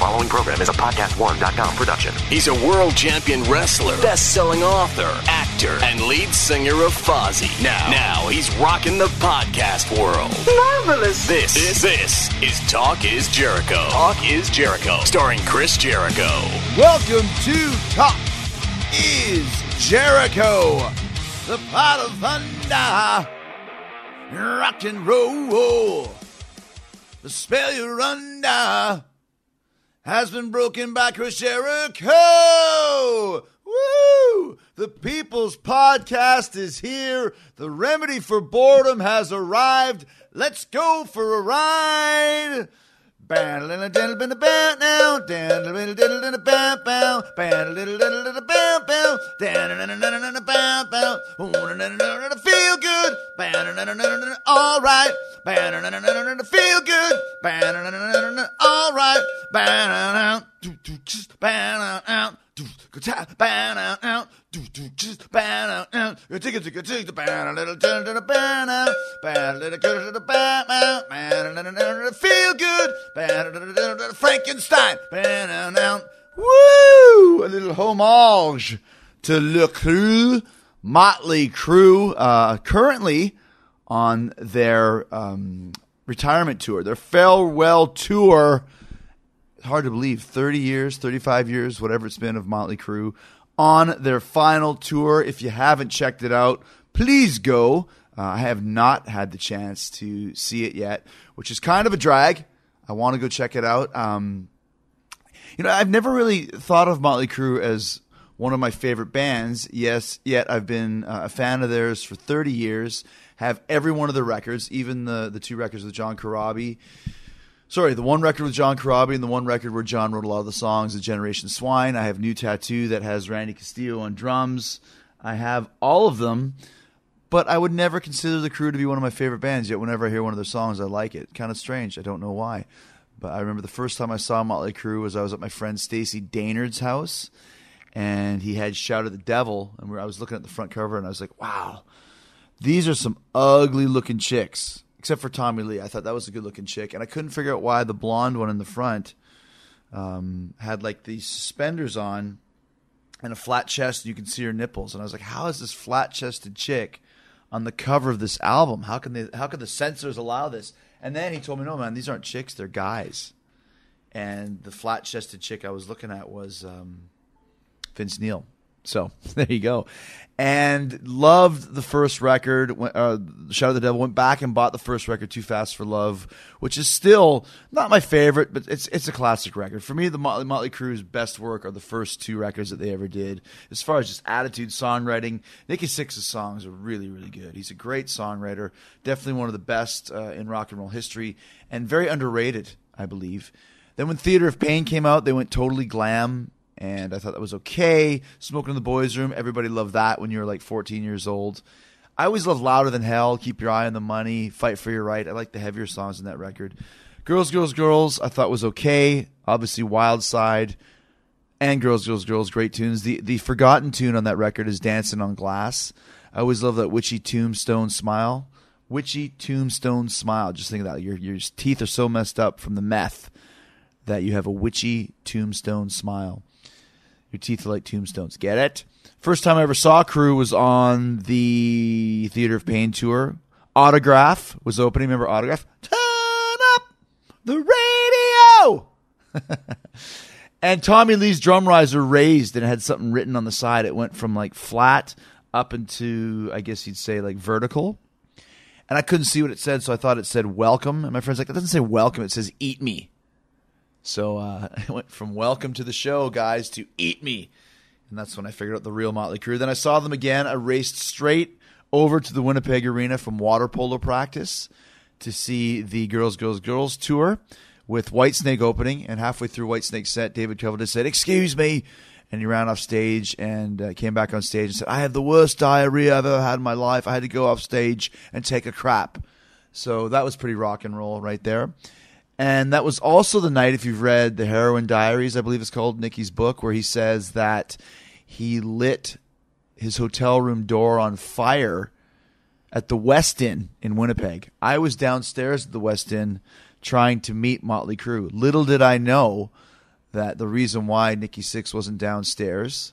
following program is a podcast1.com production. He's a world champion wrestler, best-selling author, actor, and lead singer of Fozzy. Now he's rocking the podcast world. Marvelous. This is Talk is Jericho. Talk is Jericho, starring Chris Jericho. Welcome to Talk is Jericho, the pot of thunder, rock and roll. The spell you're under has been broken by Chris Jericho. Woo! The People's Podcast is here. The remedy for boredom has arrived. Let's go for a ride. Feel good. All right. Feel good. All right. Feel good. Frankenstein. Woo! A little homage to Le Crue, Motley Crue, currently on their retirement tour, their farewell tour. Hard to believe, 30 years, 35 years, whatever it's been of Motley Crue on their final tour. If you haven't checked it out, please go. I have not had the chance to see it yet, which is kind of a drag. I want to go check it out. I've never really thought of Motley Crue as one of my favorite bands. Yes, yet I've been a fan of theirs for 30 years, have every one of their records, even the two records with John Corabi. Sorry, the one record with John Corabi and the one record where John wrote a lot of the songs, The Generation Swine. I have New Tattoo that has Randy Castillo on drums. I have all of them, but I would never consider The Crue to be one of my favorite bands, yet whenever I hear one of their songs, I like it. Kind of strange. I don't know why. But I remember the first time I saw Motley Crue was I was at my friend Stacey Daynard's house, and he had Shout at the Devil, and I was looking at the front cover, and I was like, wow, these are some ugly-looking chicks. Except for Tommy Lee. I thought that was a good-looking chick. And I couldn't figure out why the blonde one in the front had, like, these suspenders on and a flat chest, and you can see her nipples. And I was like, how is this flat-chested chick on the cover of this album? How can the censors allow this? And then he told me, no, man, these aren't chicks. They're guys. And the flat-chested chick I was looking at was Vince Neil. So there you go. And loved the first record, Shout at the Devil. Went back and bought the first record, Too Fast for Love, which is still not my favorite, but it's a classic record. For me, the Motley Crue's best work are the first two records that they ever did. As far as just attitude, songwriting, Nikki Sixx's songs are really, really good. He's a great songwriter, definitely one of the best in rock and roll history, and very underrated, I believe. Then when Theater of Pain came out, they went totally glam. And I thought that was okay. Smoking in the Boys' Room, everybody loved that when you were like 14 years old. I always loved Louder Than Hell, Keep Your Eye on the Money, Fight for Your Right. I like the heavier songs in that record. Girls, Girls, Girls, I thought was okay. Obviously, Wild Side and Girls, Girls, Girls, great tunes. The forgotten tune on that record is Dancing on Glass. I always love that Witchy Tombstone Smile. Witchy Tombstone Smile. Just think of that. Your teeth are so messed up from the meth that you have a witchy tombstone smile. Your teeth are like tombstones. Get it? First time I ever saw Crue was on the Theater of Pain tour. Autograph was opening. Remember Autograph? Turn up the radio! And Tommy Lee's drum riser raised and it had something written on the side. It went from like flat up into, I guess you'd say, like vertical. And I couldn't see what it said, so I thought it said welcome. And my friend's like, that doesn't say welcome. It says eat me. So I went from welcome to the show, guys, to eat me. And that's when I figured out the real Motley Crue. Then I saw them again. I raced straight over to the Winnipeg Arena from water polo practice to see the Girls, Girls, Girls tour with Whitesnake opening. And halfway through Whitesnake's set, David Coverdale said, excuse me. And he ran off stage and came back on stage and said, I have the worst diarrhea I've ever had in my life. I had to go off stage and take a crap. So that was pretty rock and roll right there. And that was also the night, if you've read The Heroin Diaries, I believe it's called, Nicky's book, where he says that he lit his hotel room door on fire at the West Inn in Winnipeg. I was downstairs at the West Inn trying to meet Motley Crue. Little did I know that the reason why Nikki Sixx wasn't downstairs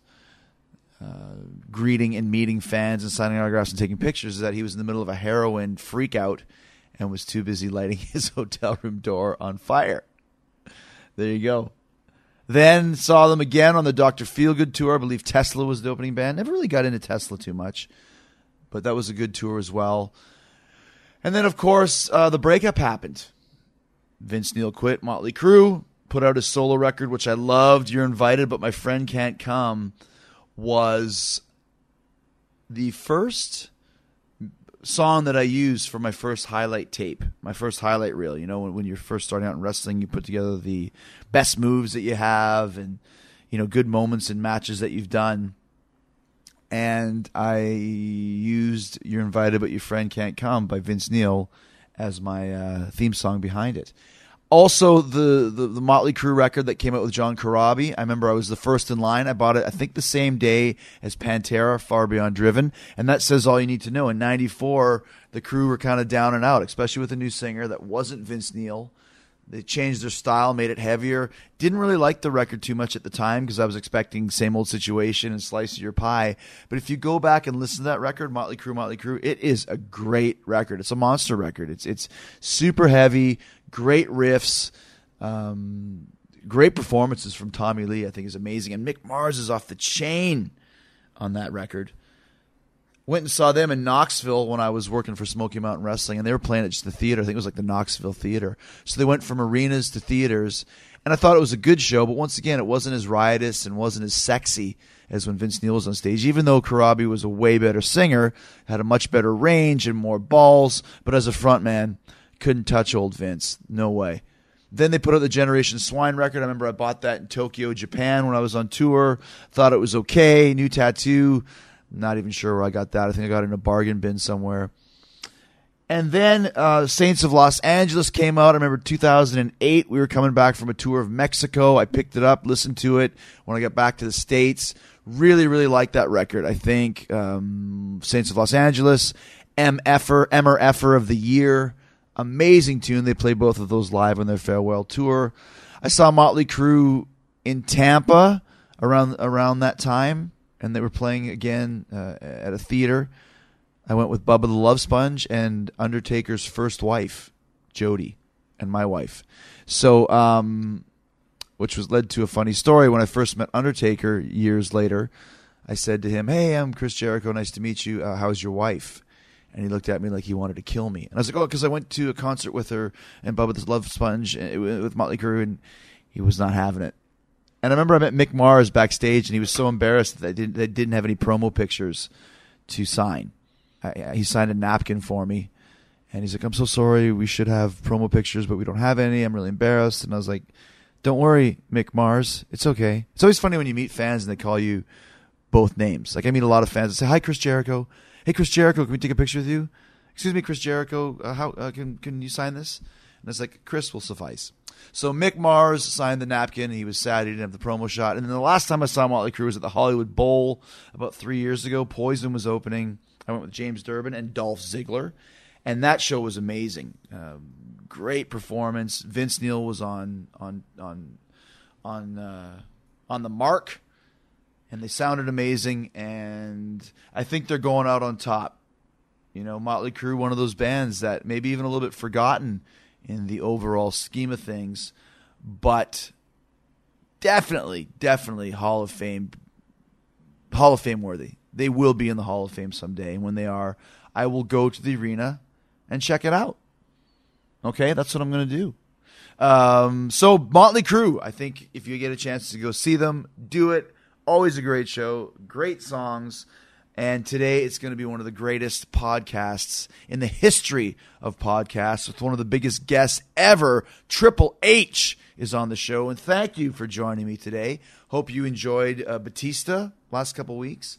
greeting and meeting fans and signing autographs and taking pictures is that he was in the middle of a heroin freak out and was too busy lighting his hotel room door on fire. There you go. Then saw them again on the Dr. Feelgood tour. I believe Tesla was the opening band. Never really got into Tesla too much, but that was a good tour as well. And then, of course, the breakup happened. Vince Neil quit Motley Crue, put out a solo record, which I loved. You're Invited, But My Friend Can't Come was the first song that I used for my first highlight tape, my first highlight reel. You know, when you're first starting out in wrestling, you put together the best moves that you have and, you know, good moments and matches that you've done. And I used You're Invited, But Your Friend Can't Come by Vince Neil as my theme song behind it. Also, the Motley Crue record that came out with John Corabi. I remember I was the first in line. I bought it, I think, the same day as Pantera, Far Beyond Driven. And that says all you need to know. In 94, the Crue were kind of down and out, especially with a new singer that wasn't Vince Neil. They changed their style, made it heavier. Didn't really like the record too much at the time because I was expecting Same Old Situation and Slice of Your Pie. But if you go back and listen to that record, Motley Crue, it is a great record. It's a monster record. It's super heavy, great riffs, great performances from Tommy Lee, I think is amazing. And Mick Mars is off the chain on that record. Went and saw them in Knoxville when I was working for Smoky Mountain Wrestling, and they were playing at just the theater. I think it was like the Knoxville Theater. So they went from arenas to theaters, and I thought it was a good show, but once again, it wasn't as riotous and wasn't as sexy as when Vince Neil was on stage, even though Corabi was a way better singer, had a much better range and more balls, but as a frontman, couldn't touch old Vince. No way. Then they put out the Generation Swine record. I remember I bought that in Tokyo, Japan when I was on tour. Thought it was okay. New tattoo. Not even sure where I got that. I think I got it in a bargain bin somewhere. And then Saints of Los Angeles came out. I remember 2008. We were coming back from a tour of Mexico. I picked it up, listened to it when I got back to the States. Really, really liked that record. I think Saints of Los Angeles, MR of the Year. Amazing tune. They played both of those live on their farewell tour. I saw Motley Crue in Tampa around that time. And they were playing again at a theater. I went with Bubba the Love Sponge and Undertaker's first wife, Jody, and my wife. So, which was led to a funny story. When I first met Undertaker years later, I said to him, "Hey, I'm Chris Jericho. Nice to meet you. How's your wife?" And he looked at me like he wanted to kill me. And I was like, "Oh, because I went to a concert with her and Bubba the Love Sponge with Motley Crue, and he was not having it." And I remember I met Mick Mars backstage, and he was so embarrassed that they didn't have any promo pictures to sign. He signed a napkin for me, and he's like, "I'm so sorry. We should have promo pictures, but we don't have any. I'm really embarrassed." And I was like, "Don't worry, Mick Mars. It's okay." It's always funny when you meet fans and they call you both names. Like I meet a lot of fans that say, "Hi, Chris Jericho. Hey, Chris Jericho, can we take a picture with you? Excuse me, Chris Jericho. How can you sign this?" And it's like, Chris will suffice. So Mick Mars signed the napkin. He was sad he didn't have the promo shot. And then the last time I saw Motley Crue was at the Hollywood Bowl about 3 years ago. Poison was opening. I went with James Durbin and Dolph Ziggler. And that show was amazing. Great performance. Vince Neil was on the mark. And they sounded amazing. And I think they're going out on top. You know, Motley Crue, one of those bands that maybe even a little bit forgotten in the overall scheme of things, but definitely Hall of Fame worthy. They will be in the Hall of Fame someday, and when they are, I will go to the arena and check it out. Okay, that's what I'm going to do. So Motley Crue, I think if you get a chance to go see them, do it. Always a great show, great songs. And today it's going to be one of the greatest podcasts in the history of podcasts with one of the biggest guests ever. Triple H is on the show. And thank you for joining me today. Hope you enjoyed Batista last couple weeks.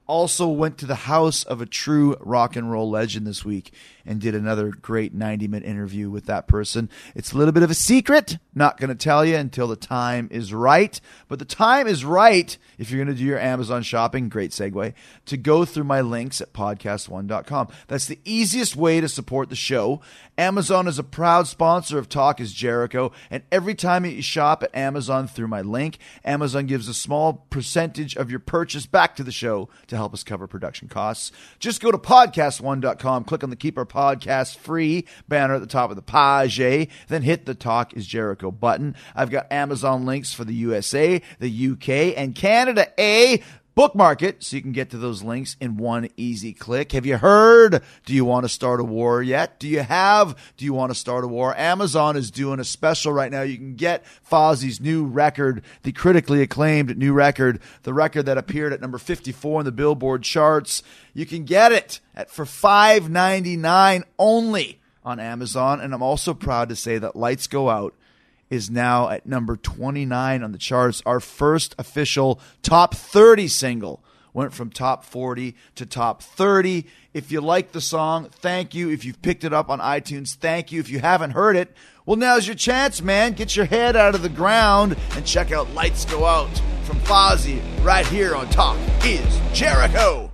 Also went to the house of a true rock and roll legend this week and did another great 90-minute interview with that person. It's a little bit of a secret. Not going to tell you until the time is right. But the time is right if you're going to do your Amazon shopping, great segue, to go through my links at podcast1.com. That's the easiest way to support the show. Amazon is a proud sponsor of Talk is Jericho, and every time you shop at Amazon through my link, Amazon gives a small percentage of your purchase back to the show to help us cover production costs. Just go to podcast1.com, click on the Keep Our Podcast Free banner at the top of the page, then hit the Talk is Jericho button. I've got Amazon links for the USA, the UK, and Canada. Bookmark it so you can get to those links in one easy click. Have you heard? Do you want to start a war yet? Do you want to start a war? Amazon is doing a special right now. You can get Fozzie's new record, the critically acclaimed new record, the record that appeared at number 54 in the Billboard charts. You can get it for $5.99 only on Amazon. And I'm also proud to say that Lights Go Out is now at number 29 on the charts. Our first official top 30 single went from top 40 to top 30. If you like the song, thank you. If you've picked it up on iTunes, thank you. If you haven't heard it, well, now's your chance, man. Get your head out of the ground and check out Lights Go Out from Fozzy right here on Talk is Jericho.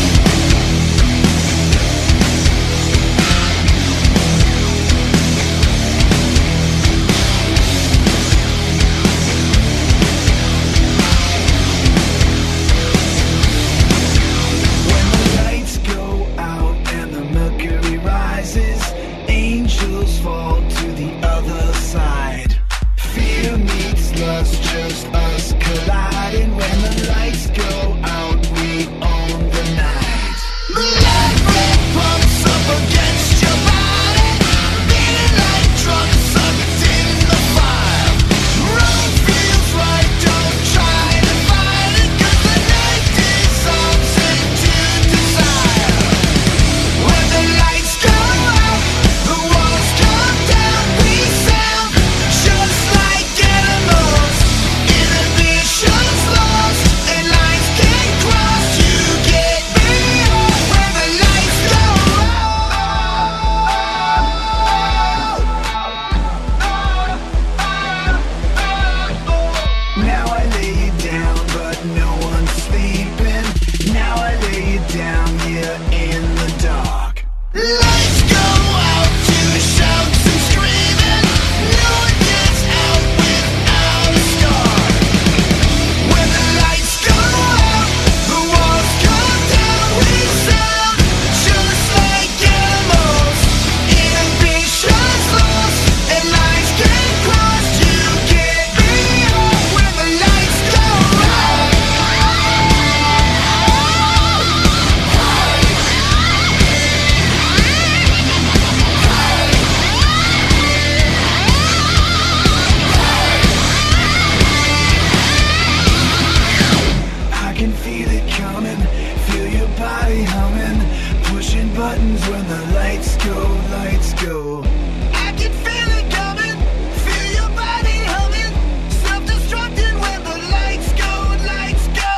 Angels fall to the other side. Fear meets lust, just us colliding. When the lights go out, we own the night. The light red pumps up against your body, feeling like drunk sucked in the fire. Road feels right, don't try to fight it, 'cause the night dissolves into desire. When the lights go out, the walls come down, we sound just like animals. Inhibition's lost, and lines can't cross. You get me up when the lights go out. Now I lay you down, but no one's sleeping. Now I lay you down here in the dark. Lights go out to shouts and screaming. No one gets out without a scar. When the lights go out, the walls come down. We sound just like animals. Inhibition's lost, and lines can't cross. You get me up when the lights go out. I can feel it coming, feel your body humming, pushing buttons when the lights go, lights go. I can feel it coming, feel your body humming, self-destructing when the lights go, lights go.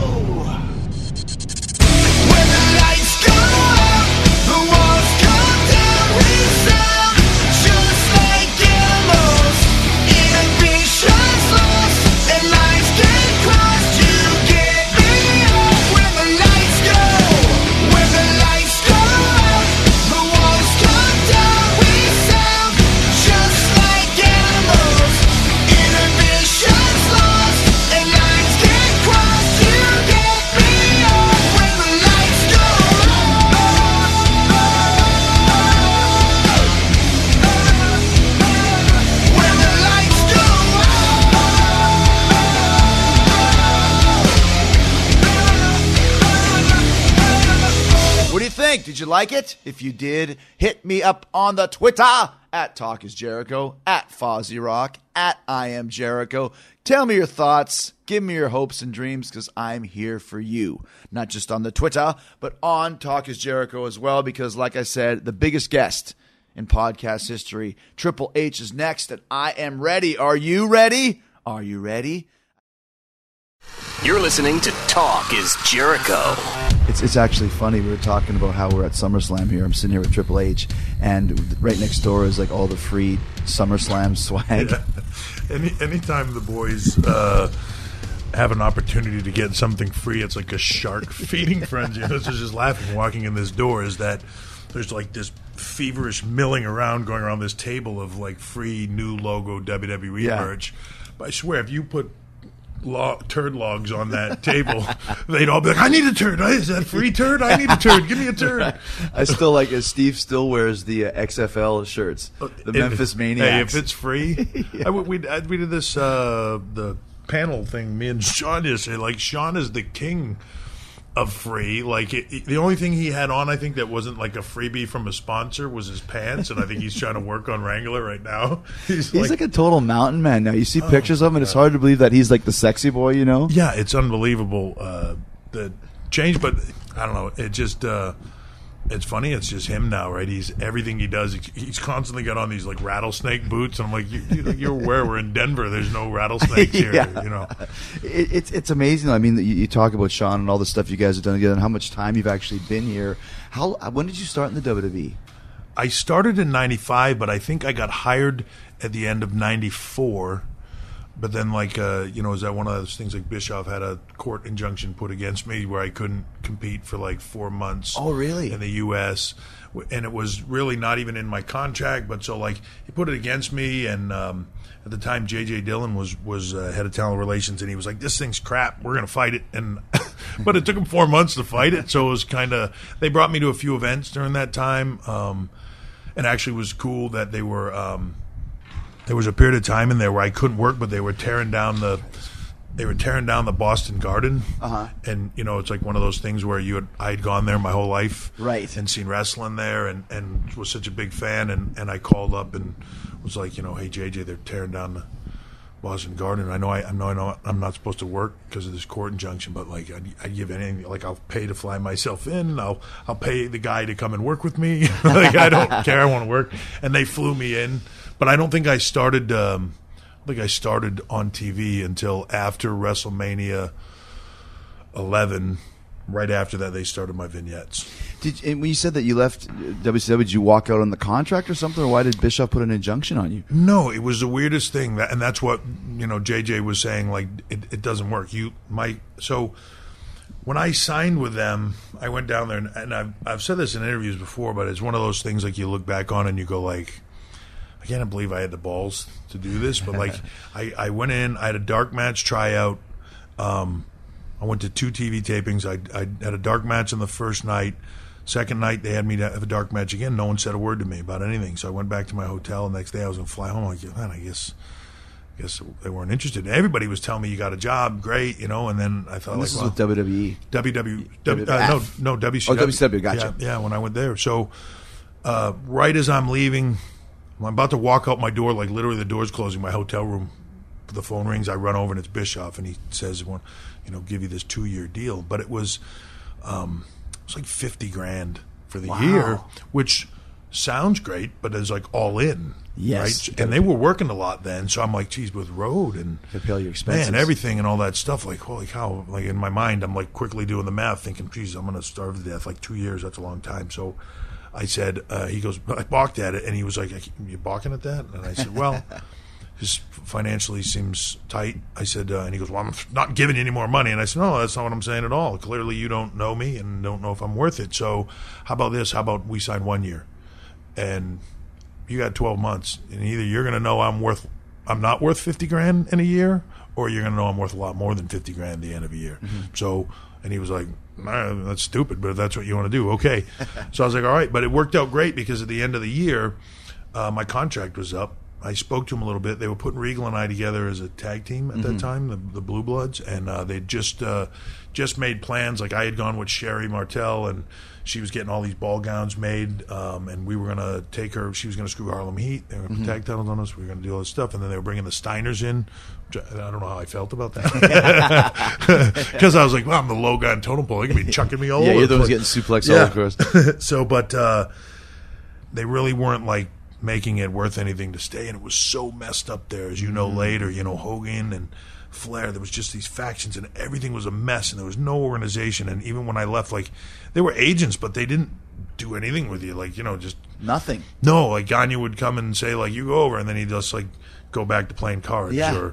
When the lights go out, the walls come down, we sound just like animals. Inhibition's lost, and lines can't cross. You get me up when the lights go. When the lights go out, the walls come down, we sound just like animals. Inhibition's lost, and lines can't cross. You get me up when the lights go when the lights go What do you think? Did you like it? If you did, hit me up on the Twitter at Talk is Jericho, at Fozzy Rock, at I Am Jericho. Tell me your thoughts. Give me your hopes and dreams, because I'm here for you. Not just on the Twitter, but on Talk is Jericho as well, because like I said, the biggest guest in podcast history, Triple H, is next, and I am ready. Are you ready? Are you ready? You're listening to talk is Jericho. It's actually funny. We were talking about how we're at SummerSlam here. I'm sitting here with Triple H, and right next door is like all the free SummerSlam swag. Yeah. Anytime the boys have an opportunity to get something free, it's like a shark feeding frenzy. I was just laughing walking in this door is that there's like this feverish milling around going around this table of like free new logo WWE merch. But I swear, if you put turd logs on that table, they'd all be like, I need a turd. Is that free turd? I need a turd. Give me a turd. I still like it. Steve still wears the XFL shirts, the Memphis Maniacs. Hey, if it's free. We did this, the panel thing, me and Sean yesterday. Like, Sean is the king of free. Like, the only thing he had on, I think, that wasn't like a freebie from a sponsor was his pants, and I think he's trying to work on Wrangler right now. He's like a total mountain man now. You see pictures of him, and it's hard to believe that he's like the sexy boy, you know? Yeah, it's unbelievable, the change, but I don't know. It just... it's funny. It's just him now, right? Everything he does. He's constantly got on these like rattlesnake boots. And I'm like, you're aware we're in Denver. There's no rattlesnakes here. You know, it's amazing. I mean, you talk about Sean and all the stuff you guys have done together, and how much time you've actually been here. When did you start in the WWE? I started in '95, but I think I got hired at the end of '94. But then, like, is that one of those things like Bischoff had a court injunction put against me where I couldn't compete for like 4 months. Oh, really? In the U.S. And it was really not even in my contract. But so, like, he put it against me. And at the time, J.J. Dillon was head of talent relations. And he was like, this thing's crap. We're going to fight it. And but it took him 4 months to fight it. So it was kind of – they brought me to a few events during that time. And actually it was cool that they were there was a period of time in there where I couldn't work, but they were tearing down the Boston Garden. And it's like one of those things where I'd gone there my whole life, right, and seen wrestling there, and was such a big fan, and I called up and was like, hey JJ, they're tearing down the Boston Garden. I know I'm not supposed to work because of this court injunction, but like I'd give anything. Like, I'll pay to fly myself in. I'll pay the guy to come and work with me. Like, I don't care. I want to work. And they flew me in. But I don't think I started. On TV until after WrestleMania 11. Right after that, they started my vignettes. And when you said that you left WCW, did you walk out on the contract or something, or why did Bischoff put an injunction on you? No, it was the weirdest thing, and that's what JJ was saying. Like, it doesn't work. So when I signed with them, I went down there, and I've said this in interviews before, but it's one of those things like you look back on and you go like, I can't believe I had the balls to do this. But like, I went in, I had a dark match tryout. I went to 2 TV tapings. I had a dark match on the first night. Second night, they had me to have a dark match again. No one said a word to me about anything. So I went back to my hotel. The next day, I was going to fly home. I'm like, man, I guess they weren't interested. And everybody was telling me, you got a job, great, And then I thought, this is with WWE. WCW. WCW, gotcha. Yeah, when I went there. So right as I'm leaving, I'm about to walk out my door, like literally the door's closing, my hotel room. The phone rings. I run over, and it's Bischoff, and he says, give you this 2-year deal. But it was like $50,000 for the year, which sounds great, but it's like all in. Yes. Right? And they were working a lot then, so I'm like, geez, with road and pay all your expenses, everything and all that stuff, like, holy cow. Like, in my mind, I'm like quickly doing the math, thinking, geez, I'm going to starve to death. Like 2 years, that's a long time. So I said, he goes, I balked at it, and he was like, you balking at that? And I said, well, this financially seems tight. I said, and he goes, well, I'm not giving you any more money. And I said, no, that's not what I'm saying at all. Clearly you don't know me and don't know if I'm worth it. So how about this? How about we sign 1 year? And you got 12 months. And either you're going to know I'm not worth $50,000 in a year, or you're going to know I'm worth a lot more than $50,000 at the end of a year. Mm-hmm. So, and he was like, nah, that's stupid, but if that's what you want to do, okay. So I was like, all right. But it worked out great because at the end of the year, my contract was up. I spoke to him a little bit. They were putting Regal and I together as a tag team at that time, the Blue Bloods, and they just made plans. Like, I had gone with Sherry Martel, and she was getting all these ball gowns made, and we were going to take her. She was going to screw Harlem Heat. They were going to put tag titles on us. We were going to do all this stuff, and then they were bringing the Steiners in. Which I don't know how I felt about that, because I was like, well, I'm the low guy on totem pole. They could be chucking me all over. Yeah, you're the ones getting suplexed all across. So, but they really weren't like making it worth anything to stay, and it was so messed up there, as you know later. You know, Hogan and Flair, there was just these factions, and everything was a mess, and there was no organization. And even when I left, like, they were agents, but they didn't do anything with you, like, you know, just Nothing. no. Like, Gagne would come and say, like, you go over, and then he'd just, like, go back to playing cards. Yeah.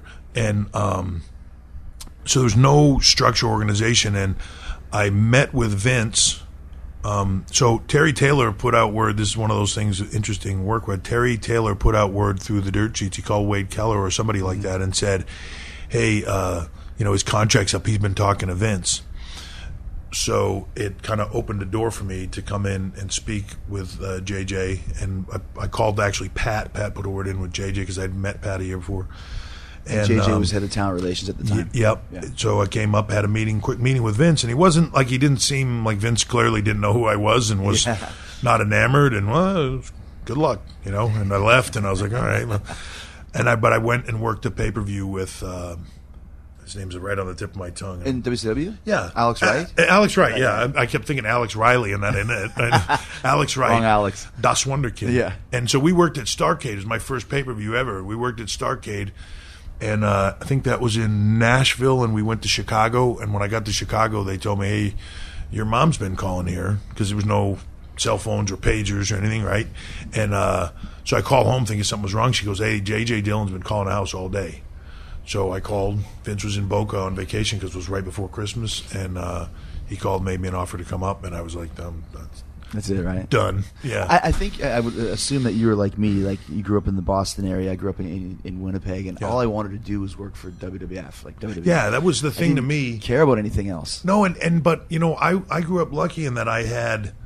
So there's no structure, organization, and I met with Vince. So Terry Taylor put out word. This is one of those things, interesting work with. Terry Taylor put out word through the dirt sheets. He called Wade Keller or somebody like that and said, hey, you know, his contract's up. He's been talking to Vince. So it kind of opened the door for me to come in and speak with JJ. And I called actually Pat. Pat put a word in with JJ because I'd met Pat a year before. And JJ was head of talent relations at the time. Yep. Yeah. So I came up, had a quick meeting with Vince, and he didn't seem like Vince clearly didn't know who I was and was not enamored. And well, good luck, you know. And I left, and I was like, all right. But I went and worked a pay-per-view with. His name's right on the tip of my tongue. In WCW? Yeah. Alex Wright? Alex Wright, yeah. I kept thinking Alex Riley and that in it. Alex Wright. Wrong Alex. Das Wunderkind. Yeah. And so we worked at Starrcade. It was my first pay-per-view ever. We worked at Starrcade. And I think that was in Nashville, and we went to Chicago. And when I got to Chicago, they told me, hey, your mom's been calling here, because there was no cell phones or pagers or anything, right? And so I called home thinking something was wrong. She goes, hey, J.J. Dillon's been calling the house all day. So I called. Vince was in Boca on vacation because it was right before Christmas. And he called, made me an offer to come up. And I was like, That's it, right? Done. Yeah. I think I would assume that you were like me. Like, you grew up in the Boston area. I grew up in Winnipeg, and all I wanted to do was work for WWF. Like WWF. Yeah, that was the thing to me. Care about anything else? No, but you know, I grew up lucky in that I had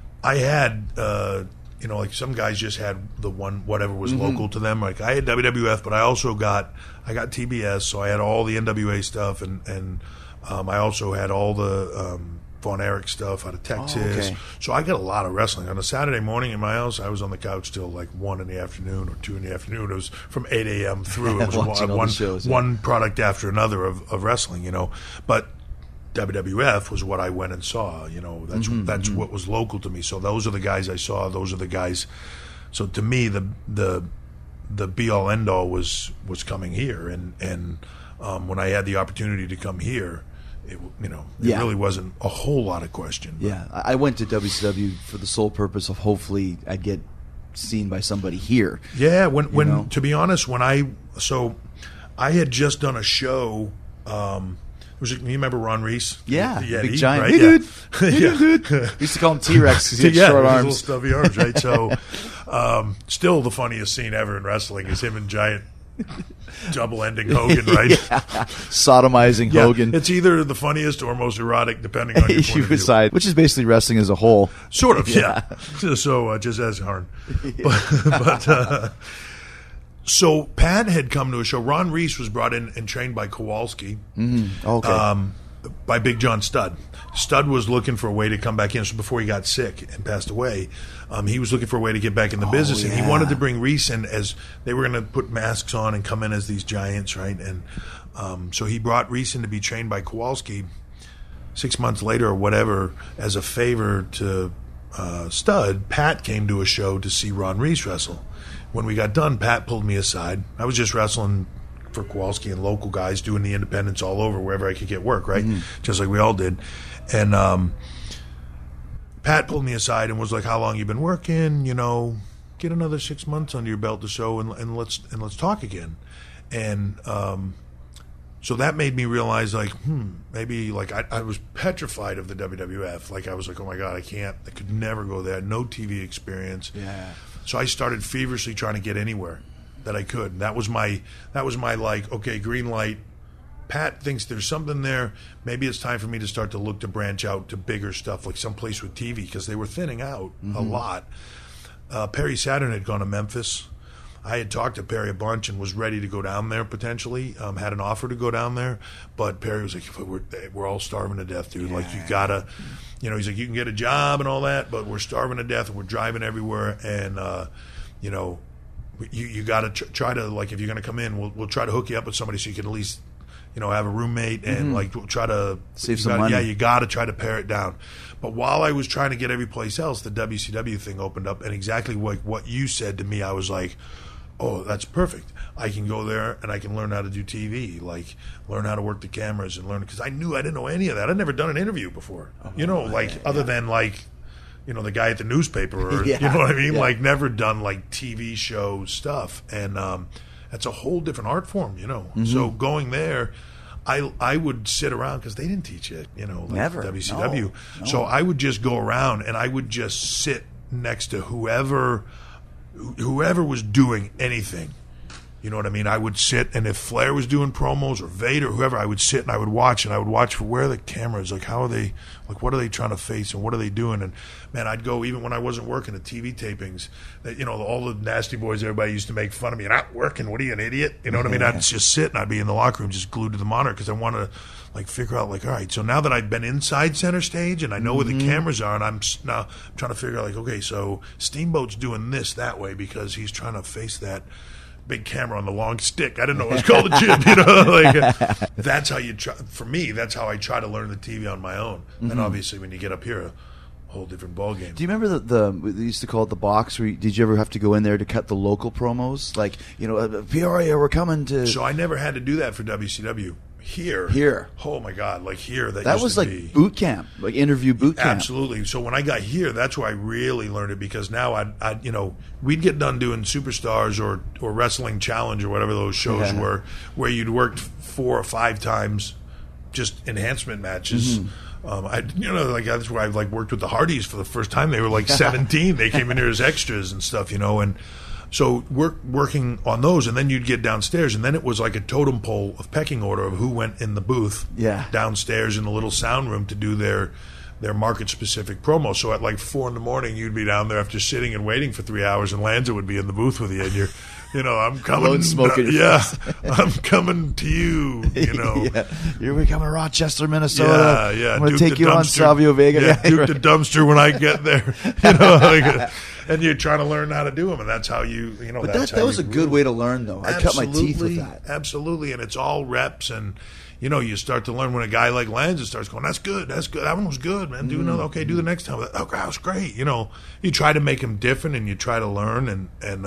you know, like some guys just had the one whatever was local to them. Like I had WWF, but I also got TBS, so I had all the NWA stuff, and I also had all the Von Erich stuff out of Texas. okay. So I got a lot of wrestling. On a Saturday morning in my house, I was on the couch till like 1 in the afternoon or 2 in the afternoon. It was from 8 a.m. through. It was Watching all the shows, one product after another of wrestling, you know. But WWF was what I went and saw, you know. That's what was local to me. So those are the guys I saw. Those are the guys. So to me, the be all end all was coming here, and when I had the opportunity to come here, it really wasn't a whole lot of question. Yeah, I went to WCW for the sole purpose of hopefully I'd get seen by somebody here. Yeah, when to be honest, I had just done a show. You remember Ron Reese? Yeah, the big giant. Right? Hey, dude. Yeah. Hey, dude. We used to call him T-Rex because he had short little arms. stubby arms, right? So, still the funniest scene ever in wrestling is him and giant double-ending Hogan, right? Sodomizing Hogan. It's either the funniest or most erotic, depending on your point of view. Side, which is basically wrestling as a whole. Sort of, yeah. So, just as hard. But so Pat had come to a show. Ron Reese was brought in and trained by Kowalski. Okay. By Big John Studd. Studd was looking for a way to come back in. So before he got sick and passed away, he was looking for a way to get back in the business. And he wanted to bring Reese in as they were going to put masks on and come in as these giants, right? And so he brought Reese in to be trained by Kowalski 6 months later or whatever as a favor to Studd. Pat came to a show to see Ron Reese wrestle. When we got done, Pat pulled me aside. I was just wrestling for Kowalski and local guys doing the independents all over wherever I could get work, right? Just like we all did. And Pat pulled me aside and was like, how long you been working? You know, get another 6 months under your belt or so and let's talk again. And so that made me realize, like, maybe, like, I was petrified of the WWF. Like, I was like, oh my God, I could never go there. No TV experience. Yeah. So I started feverishly trying to get anywhere that I could. And that was my like, okay, green light. Pat thinks there's something there. Maybe it's time for me to start to look to branch out to bigger stuff, like someplace with TV, because they were thinning out a lot. Perry Saturn had gone to Memphis. I had talked to Perry a bunch and was ready to go down there potentially. Had an offer to go down there, but Perry was like, "We're all starving to death, dude. Like, you gotta, you know." He's like, "You can get a job and all that, but we're starving to death and we're driving everywhere, and you know, you gotta try to, like, if you're gonna come in, we'll try to hook you up with somebody so you can at least have a roommate and like try to Save you some gotta- money. Yeah, you got to try to pare it down. But while I was trying to get every place else, the WCW thing opened up, and exactly what you said to me, I was like, oh, that's perfect. I can go there and I can learn how to do TV, like learn how to work the cameras and learn, because I didn't know any of that. I'd never done an interview before, other than like, the guy at the newspaper, or Yeah, you know what I mean? yeah. Like never done like TV show stuff. And that's a whole different art form, So going there, I would sit around because they didn't teach it, like Never. WCW. No. So I would just go around and I would just sit next to whoever was doing anything. You know what I mean? I would sit, and if Flair was doing promos or Vader, whoever, I would sit and I would watch for where are the cameras, like how are they, like what are they trying to face and what are they doing? And man, I'd go even when I wasn't working at TV tapings, that all the nasty boys, everybody used to make fun of me. You're not working, what are you, an idiot? You know what I mean? I'd just sit and I'd be in the locker room just glued to the monitor because I want to like figure out like, all right, so now that I've been inside center stage and I know where the cameras are, and I'm now trying to figure out like, okay, so Steamboat's doing this that way because he's trying to face that big camera on the long stick. I didn't know it was called a jib, like that's how you try. For me, that's how I try to learn the TV on my own. And obviously when you get up here, a whole different ball game. Do you remember they used to call it the box? Did you ever have to go in there to cut the local promos? Like, Peoria, we're coming to... So I never had to do that for WCW. Here. Oh my God, like here. That That used was to like be, boot camp, like interview boot camp. Absolutely. So when I got here, that's where I really learned it, because now I'd we'd get done doing Superstars or Wrestling Challenge or whatever those shows were, where you'd worked 4 or 5 times, just enhancement matches. That's where I like worked with the Hardys for the first time. They were like 17. They came in here as extras and stuff, and. So working on those, and then you'd get downstairs, and then it was like a totem pole of pecking order of who went in the booth downstairs in the little sound room to do their market-specific promo. So at like 4 a.m, you'd be down there after sitting and waiting for 3 hours, and Lanza would be in the booth with you, and you're, I'm coming. Blowing smoke in your face. I'm coming to you, Yeah. Here we come to Rochester, Minnesota. Yeah. I'm going to Duke take the you on dumpster. Savio Vega. Yeah, Duke the dumpster when I get there. And you're trying to learn how to do them, and that's how you, But that's that how was you a good grow. way to learn, though. I cut my teeth with that. Absolutely, and it's all reps, and you start to learn when a guy like Lanza starts going, that's good, that one was good, man. Do another, okay, do the next time. Oh, that was great. You try to make them different, and you try to learn, and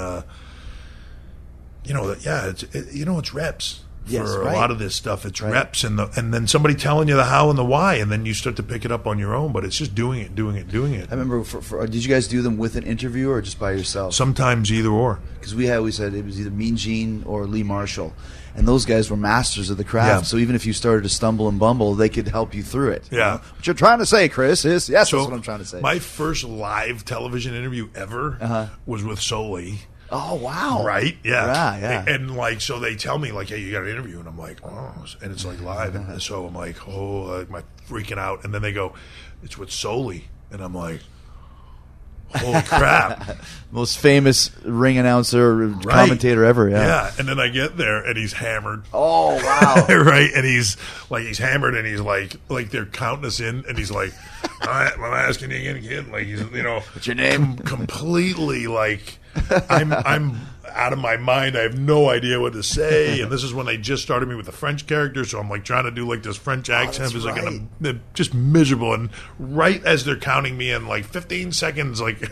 it's reps. Yes, for right. a lot of this stuff, it's Right. reps, and then somebody telling you the how and the why, and then you start to pick it up on your own. But it's just doing it. I remember, did you guys do them with an interview or just by yourself? Sometimes either or. Because we always said it was either Mean Gene or Lee Marshall. And those guys were masters of the craft. Yeah. So even if you started to stumble and bumble, they could help you through it. Yeah. What you're trying to say, Chris, is yes, So that's what I'm trying to say. My first live television interview ever was with Soli. Oh, wow. Right? Yeah. Yeah. And like, so they tell me like, hey, you got an interview, and I'm like, oh, and it's like live, and so I'm like, oh, I'm freaking out, and then they go, it's with Soli, and I'm like, holy crap. Most famous ring announcer, commentator ever. Yeah. And then I get there, and he's hammered. Oh, wow. Right, and he's hammered, and he's like they're counting us in, and he's like, I'm asking you again, kid. Like he's, What's your name? Completely like, I'm out of my mind. I have no idea what to say, and this is when they just started me with the French character, so I'm like trying to do like this French accent. that's It's like right. they're just miserable, and right as they're counting me in, like 15 seconds, like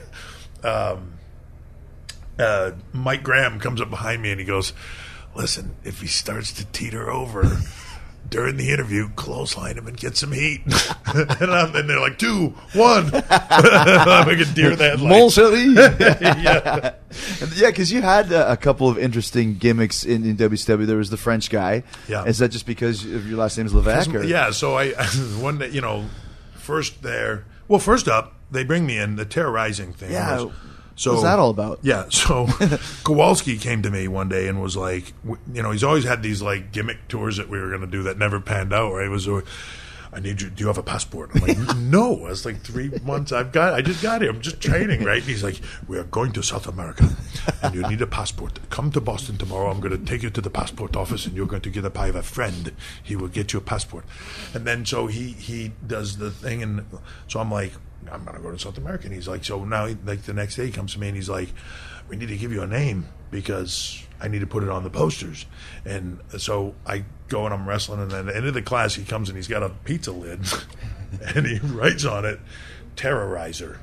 Mike Graham comes up behind me and he goes, listen, if he starts to teeter over during the interview, clothesline him and get some heat. and they're like, 2, 1. I'm like a deer in the headlights. Yeah, because you had a couple of interesting gimmicks in WCW. There was the French guy. Yeah. Is that just because of your last name is Levesque? Or? Yeah, so I one day, first up, they bring me in, the terrorizing thing. Yeah. So What's that all about? Yeah, so Kowalski came to me one day and was like, he's always had these like gimmick tours that we were going to do that never panned out. Right? It was, I need you. Do you have a passport? I'm like, no. I was like 3 months. I just got here. I'm just training, right? And he's like, we are going to South America, and you need a passport. Come to Boston tomorrow. I'm going to take you to the passport office, and you're going to get I have a friend. He will get you a passport. And then so he does the thing, and so I'm like, I'm going to go to South America. And he's like, so now, like the next day he comes to me and he's like, we need to give you a name because I need to put it on the posters. And so I go and I'm wrestling, and then at the end of the class he comes and he's got a pizza lid and he writes on it, Terrorizer.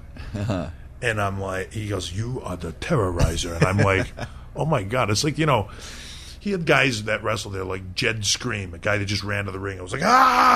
And I'm like, he goes, you are the Terrorizer. And I'm like, oh my God. It's like, you know, he had guys that wrestled there, like Jed Scream, a guy that just ran to the ring. I was like,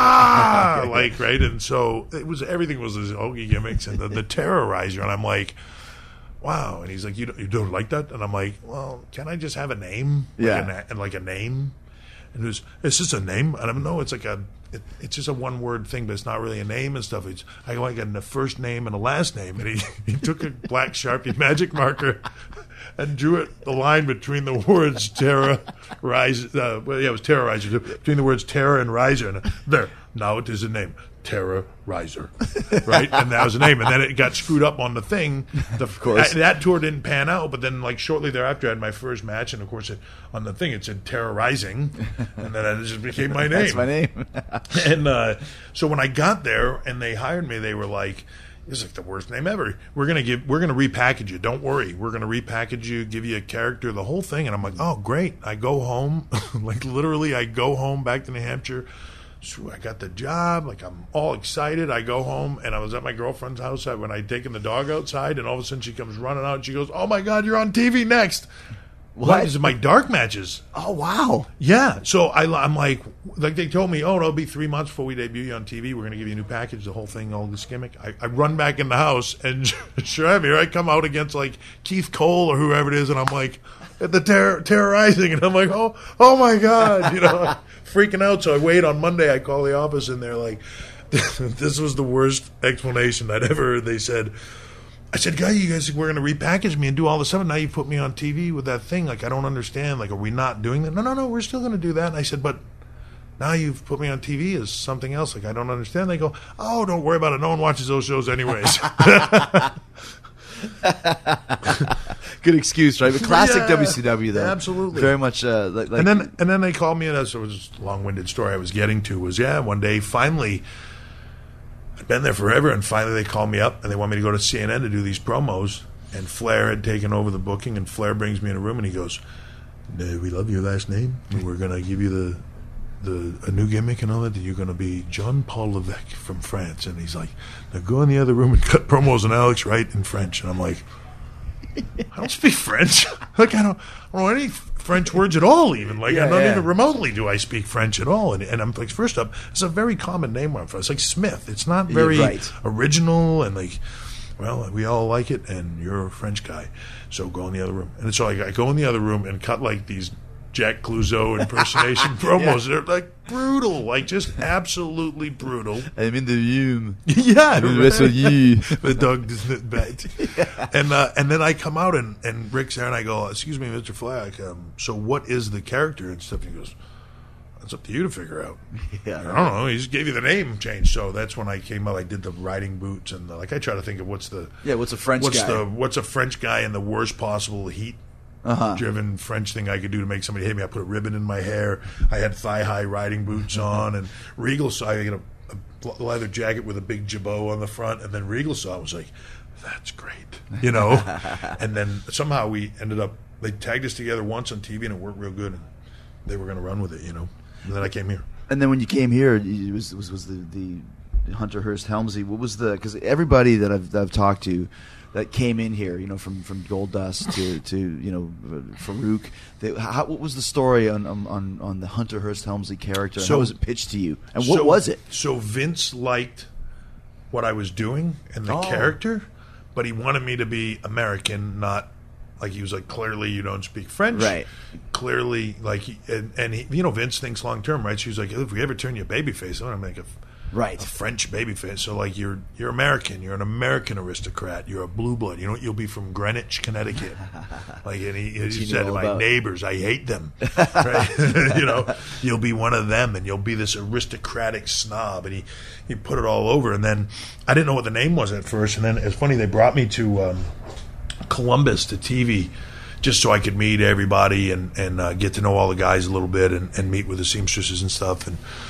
ah, like, right? And so everything was his Ogie gimmicks and the Terrorizer. And I'm like, wow. And he's like, you don't like that? And I'm like, well, can I just have a name? Like a name? And it was, it's just a name? And I'm no, it's like it's just a one-word thing, but it's not really a name and stuff. I got a first name and a last name. And he took a black Sharpie magic marker and drew the line between the words Terror, Rise. It was Terrorizer. Between the words Terror and Riser. And there, now it is a name. Terrorizer, right? And that was the name. And then it got screwed up on the thing. Of course. That tour didn't pan out, but then like shortly thereafter I had my first match, and of course on the thing it said Terrorizing, and then it just became my name. That's my name. And so when I got there and they hired me, they were like, this is like the worst name ever. We're gonna repackage you. Don't worry. We're gonna repackage you, give you a character, the whole thing. And I'm like, oh great. I go home, like literally I go home back to New Hampshire. So I got the job, like I'm all excited. I go home and I was at my girlfriend's house when I'd taken the dog outside, and all of a sudden she comes running out and she goes, oh my God, you're on TV next. What? This is my dark matches. Oh, wow. Yeah. So I'm like they told me, oh, it'll be 3 months before we debut you on TV. We're going to give you a new package, the whole thing, all this gimmick. I run back in the house, and sure enough, here I come out against like Keith Cole or whoever it is, and I'm like, at the Terrorizing, and I'm like, oh my God, you know, freaking out. So I wait on Monday. I call the office, and they're like, this was the worst explanation I'd ever heard. They said, I said, guy, you guys were going to repackage me and do all this stuff, and now you put me on TV with that thing. Like, I don't understand. Like, are we not doing that? No, we're still going to do that. And I said, but now you've put me on TV as something else. Like, I don't understand. They go, oh, don't worry about it. No one watches those shows anyways. Good excuse, right? But classic WCW, though. Absolutely. Very much like and then they called me, and it was a long-winded story I was getting to was, one day, finally, I'd been there forever, and finally they called me up, and they want me to go to CNN to do these promos, and Flair had taken over the booking, and Flair brings me in a room, and he goes, we love your last name, and we're going to give you a new gimmick and all that, you're going to be John Paul Levesque from France. And he's like, now go in the other room and cut promos on Alex Wright in French. And I'm like, I don't speak French. Like, I don't know any French words at all, even. Like, I don't even remotely do I speak French at all. And I'm like, first up, it's a very common name where I'm from. It's like Smith. It's not very original, and like, well, we all like it, and you're a French guy, so go in the other room. And so I go in the other room and cut like these Jack Clouseau impersonation promos. They're like brutal, like just absolutely brutal. I'm in the room. Yeah, I will wrestle you. The dog doesn't bite. And then I come out and Rick's there, and I go, excuse me, Mr. Flack, so what is the character and stuff? And he goes, that's up to you to figure out. Yeah, I don't know. He just gave you the name change. So that's when I came out. I did the riding boots, and I try to think of what's a French guy? What's a French guy in the worst possible heat driven French thing I could do to make somebody hate me. I put a ribbon in my hair. I had thigh-high riding boots on, and Regal saw I get a leather jacket with a big jabot on the front, and then Regal saw it and was like, that's great, you know? And then somehow we ended up, they tagged us together once on TV, and it worked real good, and they were going to run with it, you know? And then I came here. And then when you came here, it was the Hunter Hearst Helmsley. What was because everybody that I've talked to that came in here, you know, from Goldust to you know Farouk. What was the story on the Hunter Hearst Helmsley character? How was it pitched to you, and what was it? So Vince liked what I was doing and the character, but he wanted me to be American, not like he was like, clearly you don't speak French, right? Clearly, like, and he, you know, Vince thinks long term, right? So he's like, if we ever turn you babyface, I'm gonna make a French babyface. So like you're American, you're an American aristocrat, you're a blue blood. You know, you'll be from Greenwich, Connecticut. Like, and he said, my neighbors, I hate them. Right? You know, you'll be one of them, and you'll be this aristocratic snob. And he put it all over. And then I didn't know what the name was at first. And then it's funny, they brought me to Columbus to TV just so I could meet everybody and get to know all the guys a little bit and meet with the seamstresses and stuff.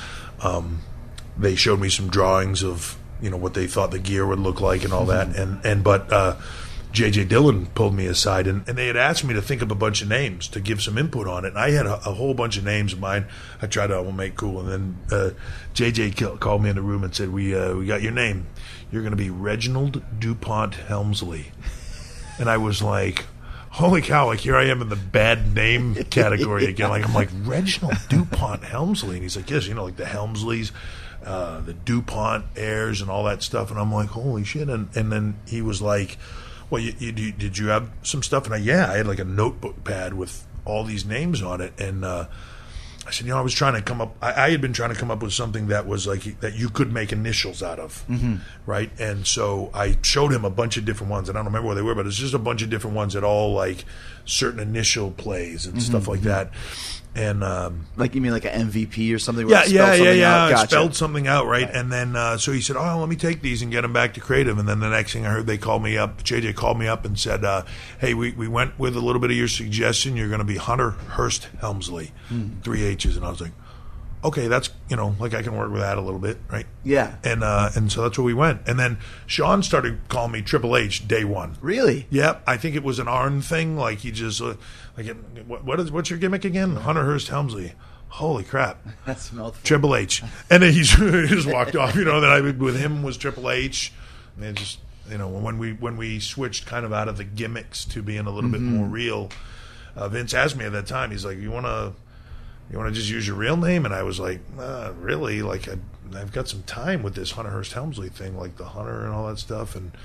And they showed me some drawings of, you know, what they thought the gear would look like and all that. But J.J. Dillon pulled me aside, and they had asked me to think of a bunch of names to give some input on it. And I had a whole bunch of names of mine. I tried to make cool, and then J.J. called me in the room and said, "We got your name. You're going to be Reginald DuPont Helmsley." And I was like, holy cow, like here I am in the bad name category again. Like I'm like, Reginald DuPont Helmsley. And he's like, yes, like the Helmsleys, the DuPont heirs and all that stuff. And I'm like, holy shit. And then he was like, well, did you have some stuff? And I had like a notebook pad with all these names on it. And I said, I was trying to come up. I had been trying to come up with something that was like that you could make initials out of, right? And so I showed him a bunch of different ones. And I don't remember what they were, but it's just a bunch of different ones that all like certain initial plays and stuff like that. And like you mean like an MVP or something? Yeah. Gotcha. Spelled something out, right? And then so he said, "Oh, let me take these and get them back to creative." And then the next thing I heard, they called me up. JJ called me up and said, "Hey, we went with a little bit of your suggestion. You're going to be Hunter Hurst Helmsley, 3 H's." And I was like, "Okay, that's like I can work with that a little bit, right?" Yeah. And so that's where we went. And then Sean started calling me Triple H day one. Really? Yeah, I think it was an Arn thing. Like he just what's your gimmick again? Hunter Hurst Helmsley. Holy crap! That's a mouthful. Triple H. And then he just walked off. That I with him was Triple H. And it just when we switched kind of out of the gimmicks to being a little bit more real, Vince asked me at that time. He's like, "You want to just use your real name?" And I was like, really? Like I've got some time with this Hunter Hurst Helmsley thing, like the Hunter and all that stuff. And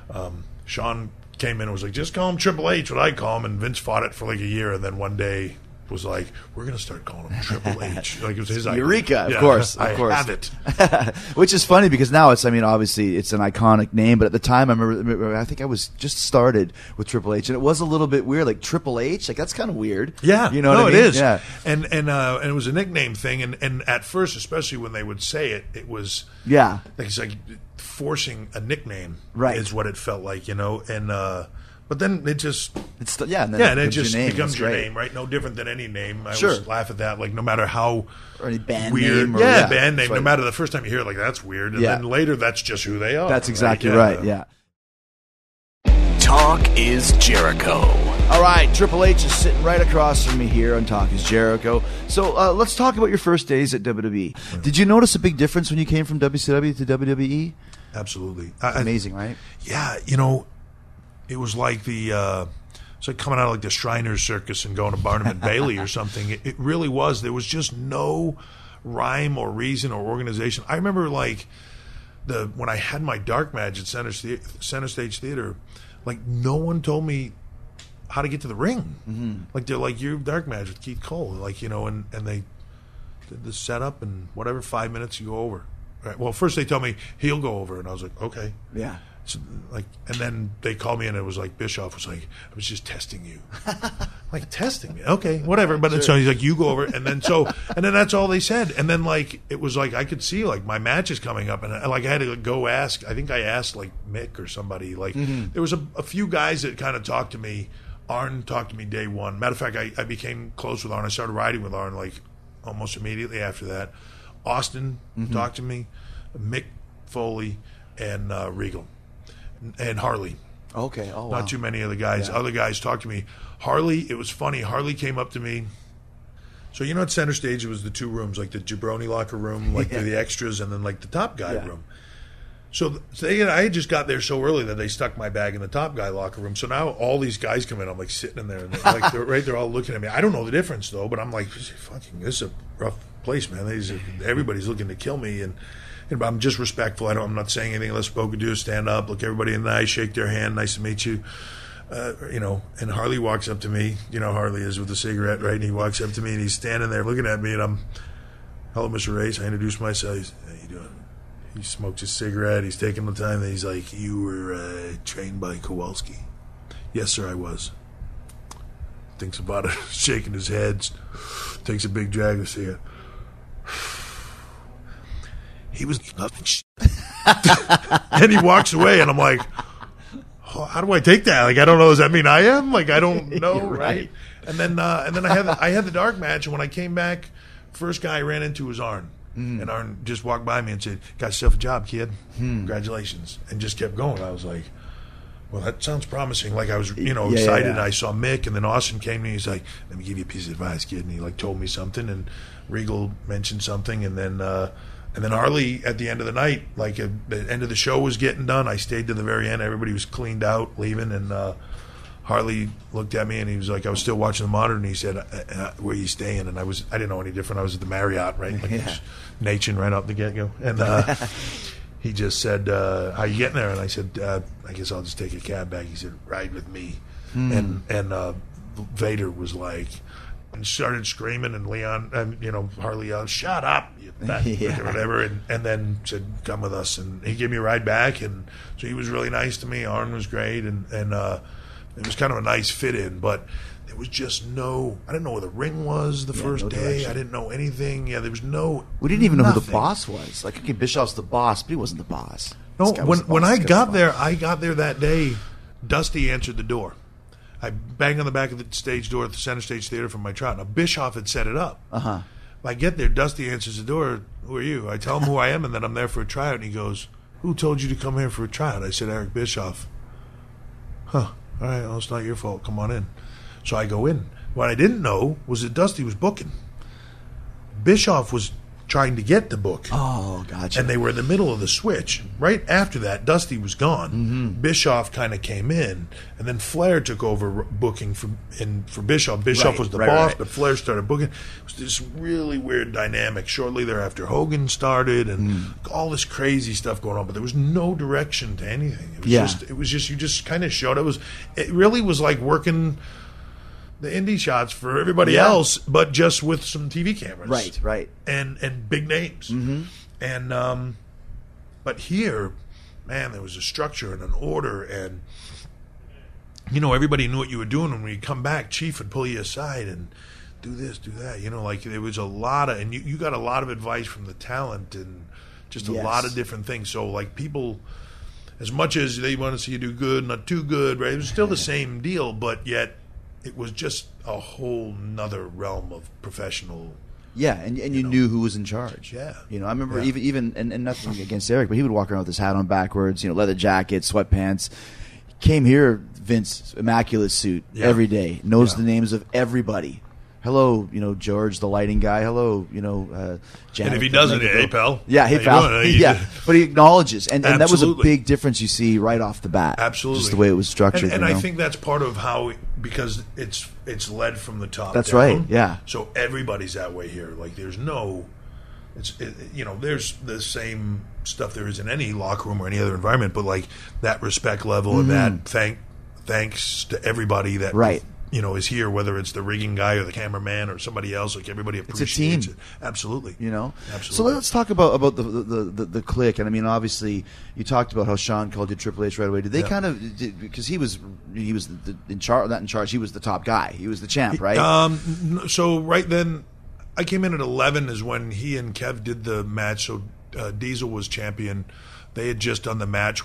Sean came in and was like, "Just call him Triple H," what I call him. And Vince fought it for like a year, and then one day was like, "We're going to start calling him Triple H." Like it was his idea. Eureka, of course. I have it. Which is funny because now obviously it's an iconic name, but at the time I think I was just started with Triple H, and it was a little bit weird, like Triple H, like that's kind of weird. Yeah, you know what I mean? It is. Yeah, and it was a nickname thing, and at first, especially when they would say it, it was like it's like forcing a nickname, right? Is what it felt like, and. But then it just and it just becomes your name, right? No different than any name. I always laugh at that, like no matter how or any band weird, name, band name. No matter the first time you hear it, like that's weird, and then later that's just who they are. That's exactly right. Yeah. Talk is Jericho. All right, Triple H is sitting right across from me here on Talk is Jericho. So let's talk about your first days at WWE. Did you notice a big difference when you came from WCW to WWE? Absolutely, amazing, right? Yeah, it was like it's like coming out of like the Shriners Circus and going to Barnum and Bailey or something. It really was. There was just no rhyme or reason or organization. I remember like when I had my dark match at Center Stage Theater, like no one told me how to get to the ring. Like they're like, "You're dark match with Keith Cole," like and they did the setup and whatever, 5 minutes you go over. Right. Well, first they tell me he'll go over, and I was like, okay, yeah. So, and then they called me and it was like Bischoff was like, "I was just testing you." Like, testing me? Okay, whatever. But so he's like, "You go over," and then that's all they said. And then like it was like I could see like my match is coming up, and I had to go ask. I think I asked like Mick or somebody. Like there was a few guys that kind of talked to me. Arn talked to me day one. Matter of fact, I became close with Arn. I started riding with Arn like almost immediately after that. Austin talked to me, Mick Foley, and Regal. And Harley. Okay. Oh, wow. Not too many of the guys. Yeah. Other guys talked to me. Harley, it was funny. Harley came up to me. So at Center Stage, it was the two rooms, like the jabroni locker room, like the extras, and then like the top guy room. So I had just got there so early that they stuck my bag in the top guy locker room. So now all these guys come in. I'm like sitting in there, and they're all looking at me. I don't know the difference though, but I'm like, fucking, this is a rough place, man. Everybody's looking to kill me, and I'm just respectful. I'm not saying anything unless spoken to. Stand up, look everybody in the eye, shake their hand. Nice to meet you. And Harley walks up to me. Harley is with a cigarette, right? And he walks up to me and he's standing there looking at me, and I'm, "Hello, Mr. Race." I introduce myself. He's, "How you doing?" He smokes his cigarette. He's taking the time. And he's like, "You were trained by Kowalski?" "Yes, sir, I was." Thinks about it, shaking his head, takes a big drag of the cigarette. "He was nothing." And he walks away, and I'm like, "Oh, how do I take that? Like, I don't know. Does that mean I am? Like, I don't know, right?" And then I had the dark match, and when I came back, first guy I ran into was Arn. And Arn just walked by me and said, "Got yourself a job, kid. Congratulations." And just kept going. I was like, well, that sounds promising. Like I was, excited. yeah. I saw Mick, and then Austin came to me. He's like, let me give you a piece of advice, kid. And he like told me something, and Regal mentioned something, and then Harley at the end of the night, like the end of the show was getting done. I stayed to the very end. Everybody was cleaned out, leaving, and Harley looked at me, and he was like, I was still watching the monitor, and he said, where are you staying? And I didn't know any different. I was at the Marriott, right? Like it was Nation right out the get-go. And he just said, how you getting there? And I said, I guess I'll just take a cab back. He said, ride with me. And Vader was like, and started screaming, and Leon, and Harley yelled, shut up, you fat or whatever, and then said, come with us. And he gave me a ride back, and so he was really nice to me. Arn was great, and it was kind of a nice fit-in, but there was just I didn't know where the ring was the first day. Direction. I didn't know anything. Yeah, there was no. We didn't even know who the nothing. boss was. Like, okay, Bischoff's the boss, but he wasn't the boss. No, This guy was the when boss. I This guy's got the there, boss. I got there that day. Dusty answered the door. I banged on the back of the stage door at the Center Stage Theater for my tryout. Now, Bischoff had set it up. Uh-huh. I get there, Dusty answers the door. Who are you? I tell him who I am, and that I'm there for a tryout. And he goes, who told you to come here for a tryout? I said, Eric Bischoff. Huh. All right, well, it's not your fault. Come on in. So I go in. What I didn't know was that Dusty was booking. Bischoff was trying to get the book. Oh, gotcha. And they were in the middle of the switch. Right after that, Dusty was gone. Mm-hmm. Bischoff kind of came in, and then Flair took over booking for Bischoff. Bischoff Right, was the right, boss, right. but Flair started booking. It was this really weird dynamic. Shortly thereafter, Hogan started, and all this crazy stuff going on. But there was no direction to anything. It was just you just kind of showed. It really was like working the indie shots for everybody else, but just with some TV cameras. Right. And big names. Mm-hmm. And but here, man, there was a structure and an order, and everybody knew what you were doing. And when you come back, Chief would pull you aside and do this, do that. Like there was a lot of, and you got a lot of advice from the talent and just a lot of different things. So like people, as much as they want to see you do good, not too good, right? It was still the same deal, but yet it was just a whole nother realm of professional. Yeah, and you knew who was in charge. Yeah. I remember even and nothing against Eric, but he would walk around with his hat on backwards, leather jacket, sweatpants. Came here, Vince, immaculate suit every day, knows the names of everybody. Hello, George, the lighting guy. Hello, Janet. And if he doesn't, hey, pal. Yeah, hey, How you pal. doing? Yeah, but he acknowledges, and that was a Absolutely. big difference you see right off the bat. Absolutely, just the way it was structured. And I think that's part of how, because it's led from the top. That's down. right, yeah. So everybody's that way here. Like there's there's the same stuff there is in any locker room or any other environment, but like that respect level and that thanks to everybody that Right. is here, whether it's the rigging guy or the cameraman or somebody else. Like everybody appreciates team. it. Absolutely. Absolutely. So let's talk about the clique. And I mean, obviously, you talked about how Sean called you Triple H right away. Did they kind of, because he was in charge, not in charge. He was the top guy. He was the champ, right? So right then, I came in at 11 is when he and Kev did the match. So Diesel was champion. They had just done the match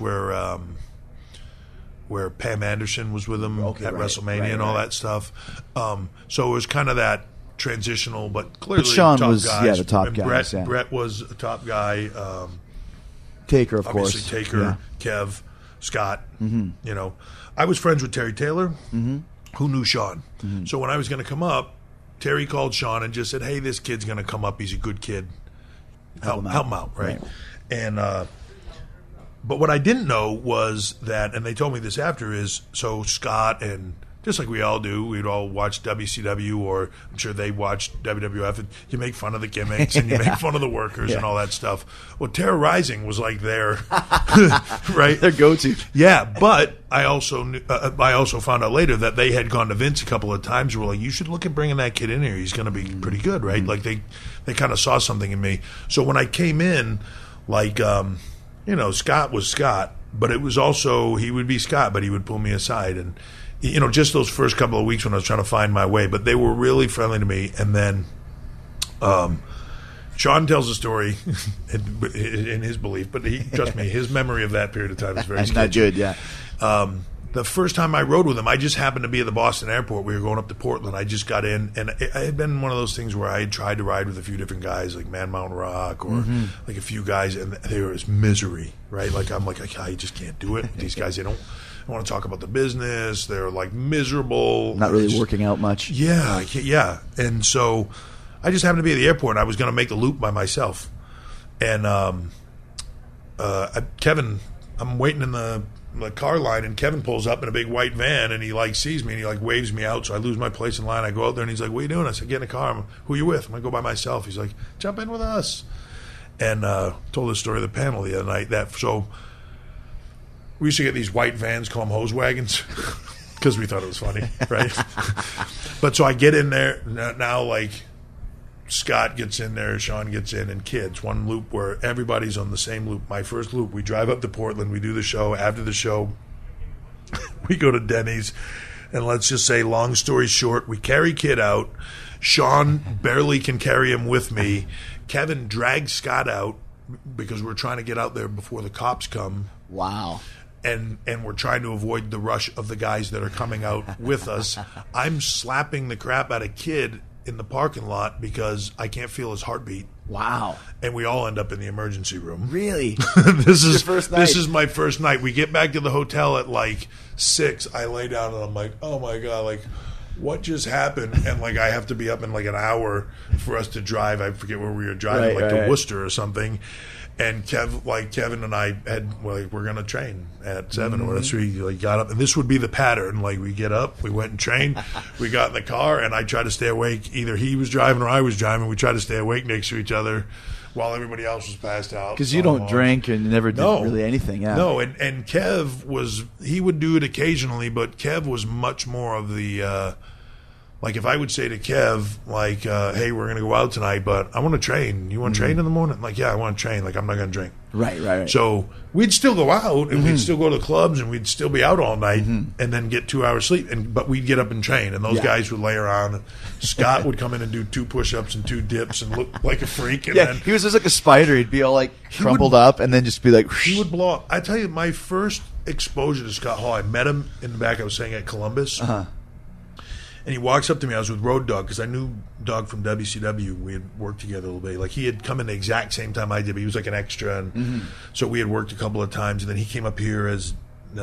where Pam Anderson was with him at WrestleMania and all that stuff. So it was kind of that transitional, but clearly Sean top was, guys. the top And guys, Brett was a top guy. Taker, of Obviously course. Taker, Kev, Scott. I was friends with Terry Taylor, who knew Sean. So when I was going to come up, Terry called Sean and just said, hey, this kid's going to come up. He's a good kid. Help him out, right? And but what I didn't know was that, and they told me this after, is so Scott and just like we all do, we'd all watch WCW, or I'm sure they watched WWF, and you make fun of the gimmicks and you make fun of the workers and all that stuff. Well, Terror Rising was like their right, Their go-to. Yeah, but I also found out later that they had gone to Vince a couple of times. Were like, you should look at bringing that kid in here. He's going to be pretty good, right? Like they kind of saw something in me. So when I came in, like Scott was Scott, but it was also he would be Scott, but he would pull me aside and. Just those first couple of weeks when I was trying to find my way, but they were really friendly to me. And then Sean tells a story in his belief, but trust me, his memory of that period of time is very That's not good, yeah. the first time I rode with him, I just happened to be at the Boston airport. We were going up to Portland. I just got in, and it had been one of those things where I had tried to ride with a few different guys, like Man Mountain Rock or like a few guys, and there was misery, right? Like I'm like, I just can't do it. These guys, they don't want to talk about the business. They're like miserable. Not really working out much. Yeah, I can't, yeah. And so I just happened to be at the airport, and I was going to make the loop by myself. And Kevin, I'm waiting in the car line, and Kevin pulls up in a big white van, and he like sees me, and he like waves me out, so I lose my place in line. I go out there, and he's like, "What are you doing?" I said, "Get in the car." "Who are you with?" "I'm gonna go by myself." He's like, "Jump in with us." And told the story of the panel the other night. So we used to get these white vans, call them hose wagons, because we thought it was funny, right? But so I get in there now, like Scott gets in there, Sean gets in, and kids. One loop where everybody's on the same loop. My first loop, we drive up to Portland, we do the show. After the show, we go to Denny's, and let's just say, long story short, we carry Kid out. Sean barely can carry him with me. Kevin drags Scott out because we're trying to get out there before the cops come. Wow. And we're trying to avoid the rush of the guys that are coming out with us. I'm slapping the crap out of Kid in the parking lot because I can't feel his heartbeat. Wow. And we all end up in the emergency room. Really? This is your first night? This is my first night. We get back to the hotel at like 6. I lay down and I'm like, oh my God, like what just happened? And like I have to be up in like an hour for us to drive. I forget where we were driving, to Worcester or something. And Kevin and I had we're gonna train at 7 or whatever. So we got up, and this would be the pattern. Like we get up, we went and trained, we got in the car, and I tried to stay awake. Either he was driving or I was driving. We tried to stay awake next to each other while everybody else was passed out. Because you don't drink and never did really anything. Yeah. No, and Kev he would do it occasionally, but Kev was much more of the. Like if I would say to Kev, like, hey, we're going to go out tonight, but I want to train. You want to train in the morning? Like, yeah, I want to train. Like, I'm not going to drink. Right. So we'd still go out, and we'd still go to the clubs, and we'd still be out all night, and then get 2 hours sleep. But we'd get up and train, and those guys would lay around. Scott would come in and do 2 push-ups and 2 dips and look like a freak. And then he was just like a spider. He'd be all like crumpled up, and then just be like... He would blow up. I tell you, my first exposure to Scott Hall, I met him in the back, I was saying, at Columbus. And he walks up to me. I was with Road Dogg because I knew Dog from WCW. We had worked together a little bit. Like he had come in the exact same time I did, but he was like an extra, and so we had worked a couple of times. And then he came up here as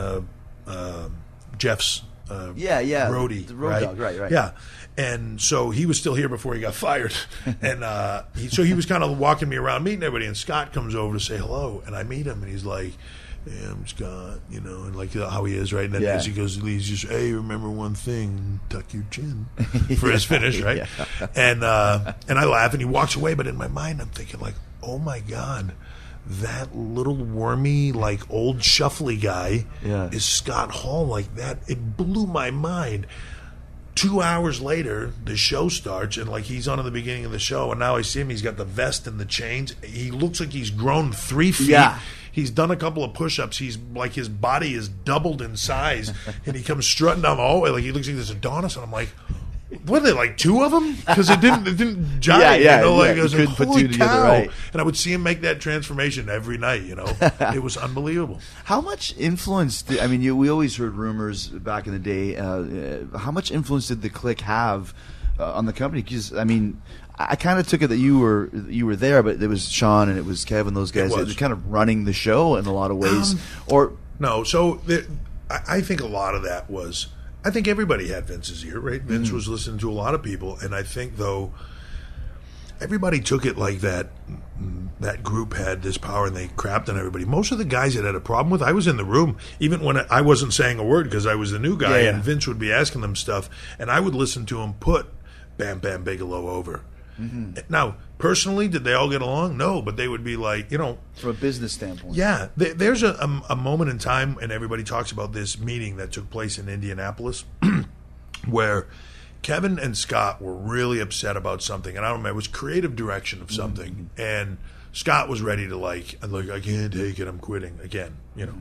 Jeff's roadie, the Road Dogg, right. Yeah, and so he was still here before he got fired, and so he was kind of walking me around, meeting everybody. And Scott comes over to say hello, and I meet him, and he's like, "Hey, I'm Scott," and like how he is, right? And then as he goes, he's just, "Hey, remember one thing, tuck your chin," for his finish, right? And I laugh, and he walks away. But in my mind, I'm thinking like, "Oh my God, that little wormy, like old shuffly guy is Scott Hall." Like that, it blew my mind. 2 hours later, the show starts, and like he's on at the beginning of the show, and now I see him. He's got the vest and the chains. He looks like he's grown 3 feet. Yeah. He's done a couple of push-ups. He's like his body is doubled in size, and he comes strutting down the hallway like he looks like this Adonis. And I'm like, "What are they, like 2 of them?" Because it didn't jive. I was like, "Holy cow!" Right. And I would see him make that transformation every night. It was unbelievable. How much influence? We always heard rumors back in the day. How much influence did the Clique have on the company? Because I kind of took it that you were there, but it was Sean and it was Kevin, those guys. It was kind of running the show in a lot of ways. No, so I think a lot of that was. I think everybody had Vince's ear, right? Vince was listening to a lot of people, and I think though everybody took it like that group had this power and they crapped on everybody. Most of the guys that had a problem with, I was in the room, even when I wasn't saying a word because I was the new guy, and Vince would be asking them stuff, and I would listen to him put Bam Bam Bigelow over. Now, personally, did they all get along? No, but they would be like, from a business standpoint. Yeah, there's a moment in time, and everybody talks about this meeting that took place in Indianapolis, where Kevin and Scott were really upset about something, and I don't remember, it was creative direction of something, and Scott was ready to I can't take it, I'm quitting again,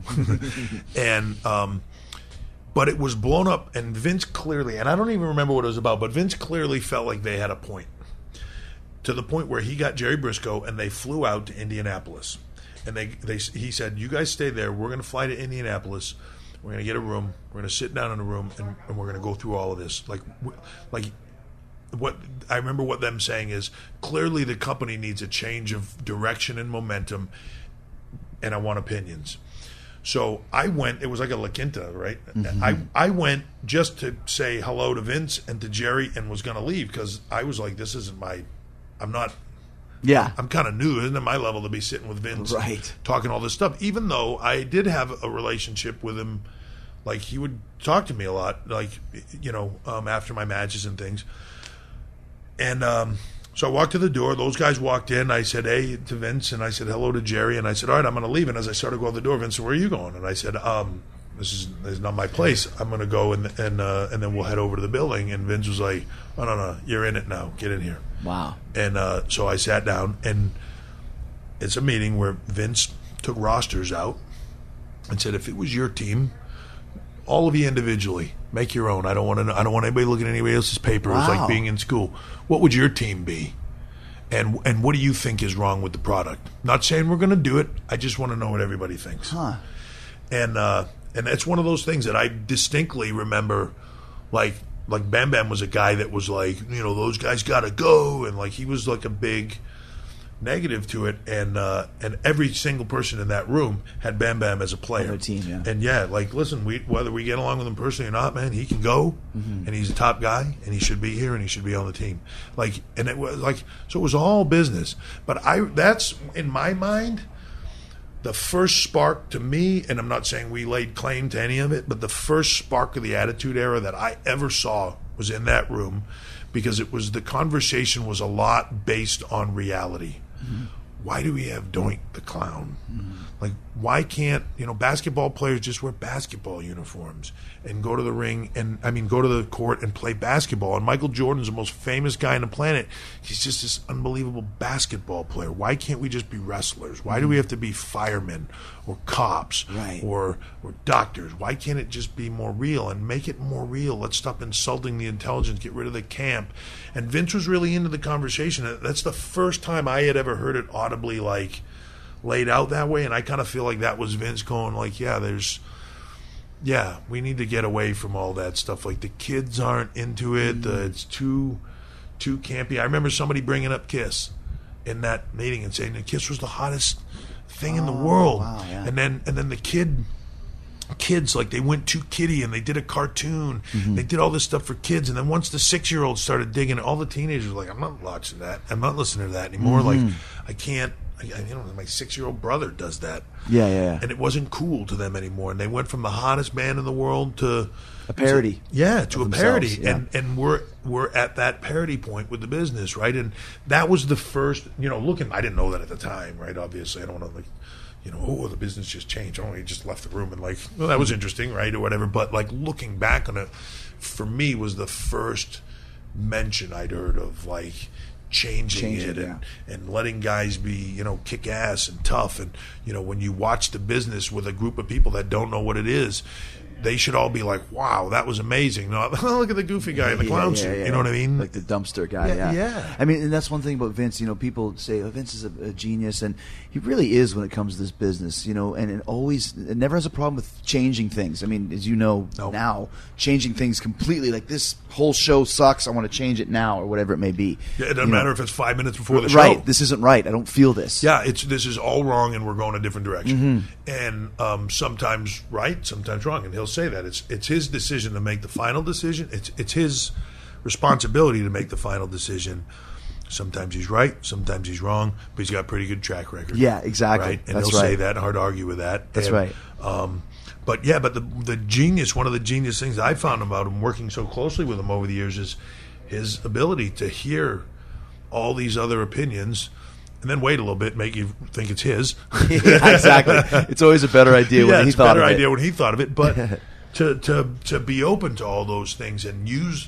and but it was blown up, and Vince clearly, and I don't even remember what it was about, but Vince clearly felt like they had a point. To the point where he got Jerry Briscoe and they flew out to Indianapolis. And he said, "You guys stay there. We're going to fly to Indianapolis. We're going to get a room. We're going to sit down in a room, and we're going to go through all of this. Like what I remember what them saying is, clearly the company needs a change of direction and momentum, and I want opinions. So I went. It was like a La Quinta, right? I went just to say hello to Vince and to Jerry, and was going to leave because I was like, this isn't my. I'm not. Yeah. I'm kind of new. Isn't it my level to be sitting with Vince, right, talking all this stuff? Even though I did have a relationship with him, like he would talk to me a lot, like after my matches and things. And so I walked to the door. Those guys walked in. I said, hey, to Vince, and I said hello to Jerry, and I said, all right, I'm going to leave. And as I started to go out the door, Vince said, where are you going? And I said, this is not my place. I'm going to go and then we'll head over to the building. And Vince was like, oh, no, you're in it now. Get in here. Wow. And so I sat down, and it's a meeting where Vince took rosters out and said, if it was your team, all of you individually, make your own. I don't want anybody looking at anybody else's paper. Wow. It's like being in school. What would your team be? And what do you think is wrong with the product? Not saying we're going to do it. I just want to know what everybody thinks. Huh. And it's one of those things that I distinctly remember, like Bam Bam was a guy that was like, those guys got to go. And like, he was like a big negative to it. And every single person in that room had Bam Bam as a player. On their team, yeah. And yeah, like, listen, whether we get along with him personally or not, man, he can go, and he's a top guy, and he should be here, and he should be on the team. Like, and it was like, so it was all business. But that's in my mind the first spark to me, and I'm not saying we laid claim to any of it, but the first spark of the Attitude Era that I ever saw was in that room, because the conversation was a lot based on reality. Mm-hmm. Why do we have Doink the Clown? Mm-hmm. Like, why can't basketball players just wear basketball uniforms and go to the ring go to the court and play basketball? And Michael Jordan's the most famous guy on the planet. He's just this unbelievable basketball player. Why can't we just be wrestlers? Why do we have to be firemen or cops, right, or doctors? Why can't it just be more real and make it more real? Let's stop insulting the intelligence, get rid of the camp. And Vince was really into the conversation. That's the first time I had ever heard it audibly laid out that way, and I kind of feel like that was Vince going like, we need to get away from all that stuff. Like, the kids aren't into it. It's too campy. I remember somebody bringing up Kiss in that meeting and saying that Kiss was the hottest thing in the world. Wow, yeah. And then the kids, like, they went too kiddie and they did a cartoon. Mm-hmm. They did all this stuff for kids. And then once the 6-year-olds started digging it, all the teenagers were like, I'm not watching that. I'm not listening to that anymore. Mm-hmm. Like, I can't. My 6-year-old brother does that. Yeah. And it wasn't cool to them anymore. And they went from the hottest band in the world to a parody. To a parody. Yeah. And we're at that parody point with the business, right? And that was the first, I didn't know that at the time, right? Obviously, I don't want to the business just changed. He just left the room and that was interesting, right? Or whatever. But looking back on it, for me, was the first mention I'd heard of changing it and letting guys be, kick ass and tough. And, when you watch the business with a group of people that don't know what it is, they should all be like, wow, that was amazing. No, look at the goofy guy in the clown suit. Yeah. You know what I mean? Like the dumpster guy. Yeah. I mean, and that's one thing about Vince. People say, Vince is a genius, and he really is when it comes to this business. And it never has a problem with changing things. I mean, as you know now, changing things completely. Like, this whole show sucks. I want to change it now, or whatever it may be. Yeah, it doesn't matter if it's 5 minutes before the show. Right. This isn't right. I don't feel this. Yeah, this is all wrong, and we're going a different direction. Mm-hmm. And sometimes right, sometimes wrong. And he'll say that it's his decision to make the final decision. It's his responsibility to make the final decision. Sometimes he's right, sometimes he's wrong, but he's got a pretty good track record. Yeah, exactly. Right? And he'll say that, hard to argue with that. That's right. But the genius, one of the genius things I found about him, working so closely with him over the years, is his ability to hear all these other opinions and then wait a little bit, make you think it's his. Yeah, exactly. It's always a better idea when he thought of it. Yeah, it's a better idea when he thought of it. But to be open to all those things and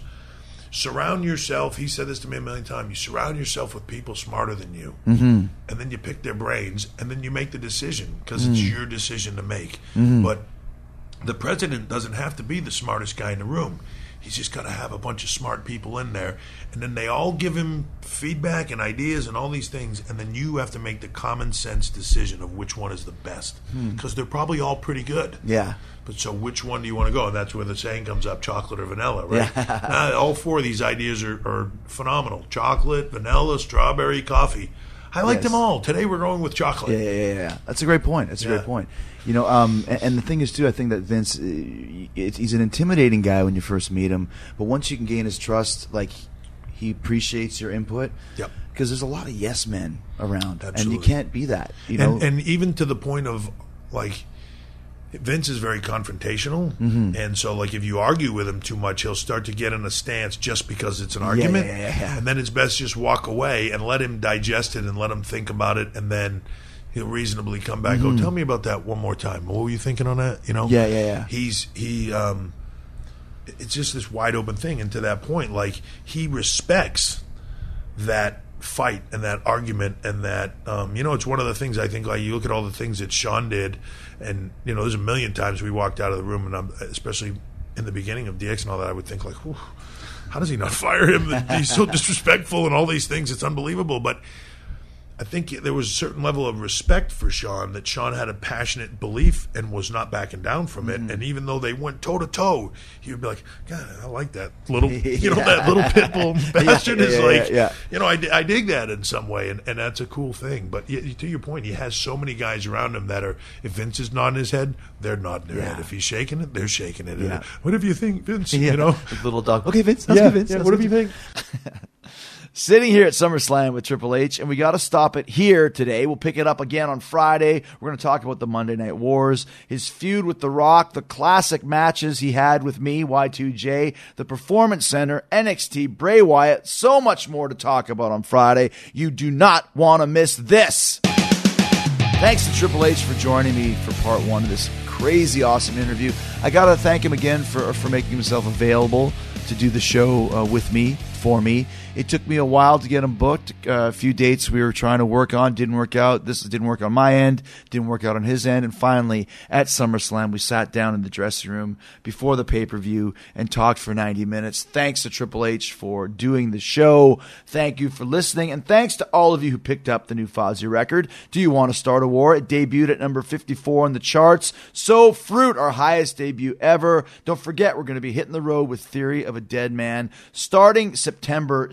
surround yourself. He said this to me a million times. You surround yourself with people smarter than you, and then you pick their brains, and then you make the decision because it's your decision to make. But the president doesn't have to be the smartest guy in the room. He's just got to have a bunch of smart people in there. And then they all give him feedback and ideas and all these things. And then you have to make the common sense decision of which one is the best. Because they're probably all pretty good. Yeah. But so which one do you want to go? And that's where the saying comes up, chocolate or vanilla, right? All four of these ideas are phenomenal. Chocolate, vanilla, strawberry, coffee. I like them all. Today we're going with chocolate. Yeah. That's a great point. That's a great point. You know, and the thing is, too, I think that Vince, he's an intimidating guy when you first meet him. But once you can gain his trust, like, he appreciates your input. Yep. Because there's a lot of yes men around. Absolutely. And you can't be that. You know? And even to the point of, like, Vince is very confrontational, and so like if you argue with him too much, he'll start to get in a stance just because it's an argument, and then it's best just walk away and let him digest it and let him think about it, and then he'll reasonably come back. Oh, tell me about that one more time. What were you thinking on that? You know? Yeah. It's just this wide open thing, and to that point, like he respects that fight and that argument and that it's one of the things I think, like you look at all the things that Sean did, and there's a million times we walked out of the room, and especially in the beginning of DX and all that, I would think like, how does he not fire him? He's so disrespectful and all these things. It's unbelievable. But I think there was a certain level of respect for Sean, that Sean had a passionate belief and was not backing down from it. And even though they went toe to toe, he would be like, God, I like that little, that little pit bull bastard is I dig that in some way. And that's a cool thing. But to your point, he has so many guys around him that are, if Vince is nodding his head, they're nodding their head. If he's shaking it, they're shaking it. Yeah. What do you think, Vince? Little dog. Okay, Vince. That's good, Vince. Yeah, what do you think? Sitting here at SummerSlam with Triple H, and we got to stop it here today. We'll pick it up again on Friday. We're going to talk about the Monday Night Wars, his feud with The Rock, the classic matches he had with me, Y2J, the Performance Center, NXT, Bray Wyatt, so much more to talk about on Friday. You do not want to miss this. Thanks to Triple H for joining me for part one of this crazy awesome interview. I got to thank him again for making himself available to do the show with me, for me. It took me a while to get him booked. A few dates we were trying to work on didn't work out. This didn't work on my end, didn't work out on his end. And finally, at SummerSlam, we sat down in the dressing room before the pay-per-view and talked for 90 minutes. Thanks to Triple H for doing the show. Thank you for listening. And thanks to all of you who picked up the new Fozzy record. Do You Want to Start a War? It debuted at number 54 on the charts. So Fruit, our highest debut ever. Don't forget, we're going to be hitting the road with Theory of a Dead Man starting September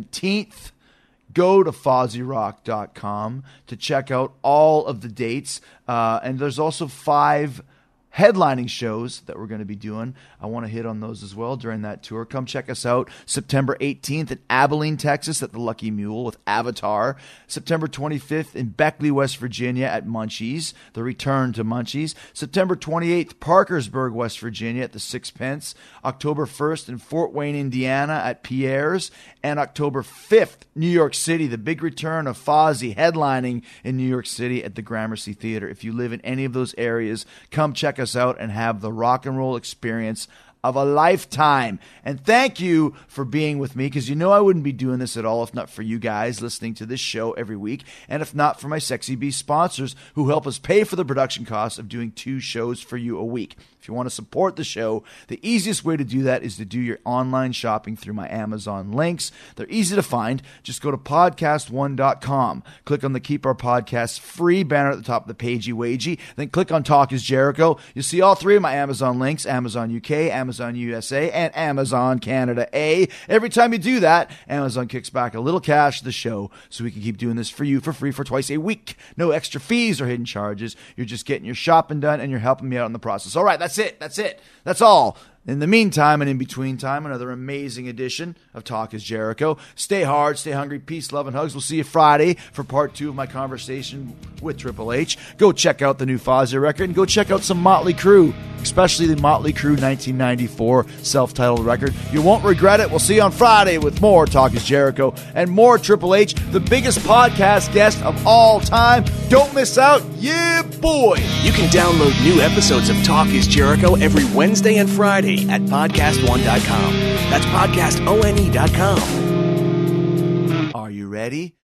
17th. Go to FozzyRock.com to check out all of the dates. And there's also 5 headlining shows that we're going to be doing. I want to hit on those as well during that tour. Come check us out September 18th in Abilene, Texas at the Lucky Mule with Avatar. September 25th in Beckley, West Virginia at Munchies, the return to Munchies. September 28th, Parkersburg, West Virginia at the Sixpence. October 1st in Fort Wayne, Indiana at Pierre's. And October 5th, New York City, the big return of Fozzy headlining in New York City at the Gramercy Theater. If you live in any of those areas, come check us out and have the rock and roll experience of a lifetime. And thank you for being with me, because I wouldn't be doing this at all if not for you guys listening to this show every week, and if not for my Sexy Beast sponsors who help us pay for the production costs of doing 2 shows for you a week. If you want to support the show, the easiest way to do that is to do your online shopping through my Amazon links. They're easy to find. Just go to podcast1.com. Click on the Keep Our Podcasts free banner at the top of the pagey wagey. Then click on Talk is Jericho. You'll see all 3 of my Amazon links, Amazon UK, Amazon USA, and Amazon Canada A. Every time you do that, Amazon kicks back a little cash to the show so we can keep doing this for you for free for twice a week. No extra fees or hidden charges. You're just getting your shopping done, and you're helping me out in the process. All right, that's it. That's all. In the meantime and in between time, another amazing edition of Talk is Jericho. Stay hard, stay hungry, peace, love, and hugs. We'll see you Friday for part 2 of my conversation with Triple H. Go check out the new Fozzy record, and go check out some Motley Crue, especially the Motley Crue 1994 self-titled record. You won't regret it. We'll see you on Friday with more Talk is Jericho and more Triple H, the biggest podcast guest of all time. Don't miss out. Yeah, boy. You can download new episodes of Talk is Jericho every Wednesday and Friday at podcastone.com. That's podcastone.com. Are you ready?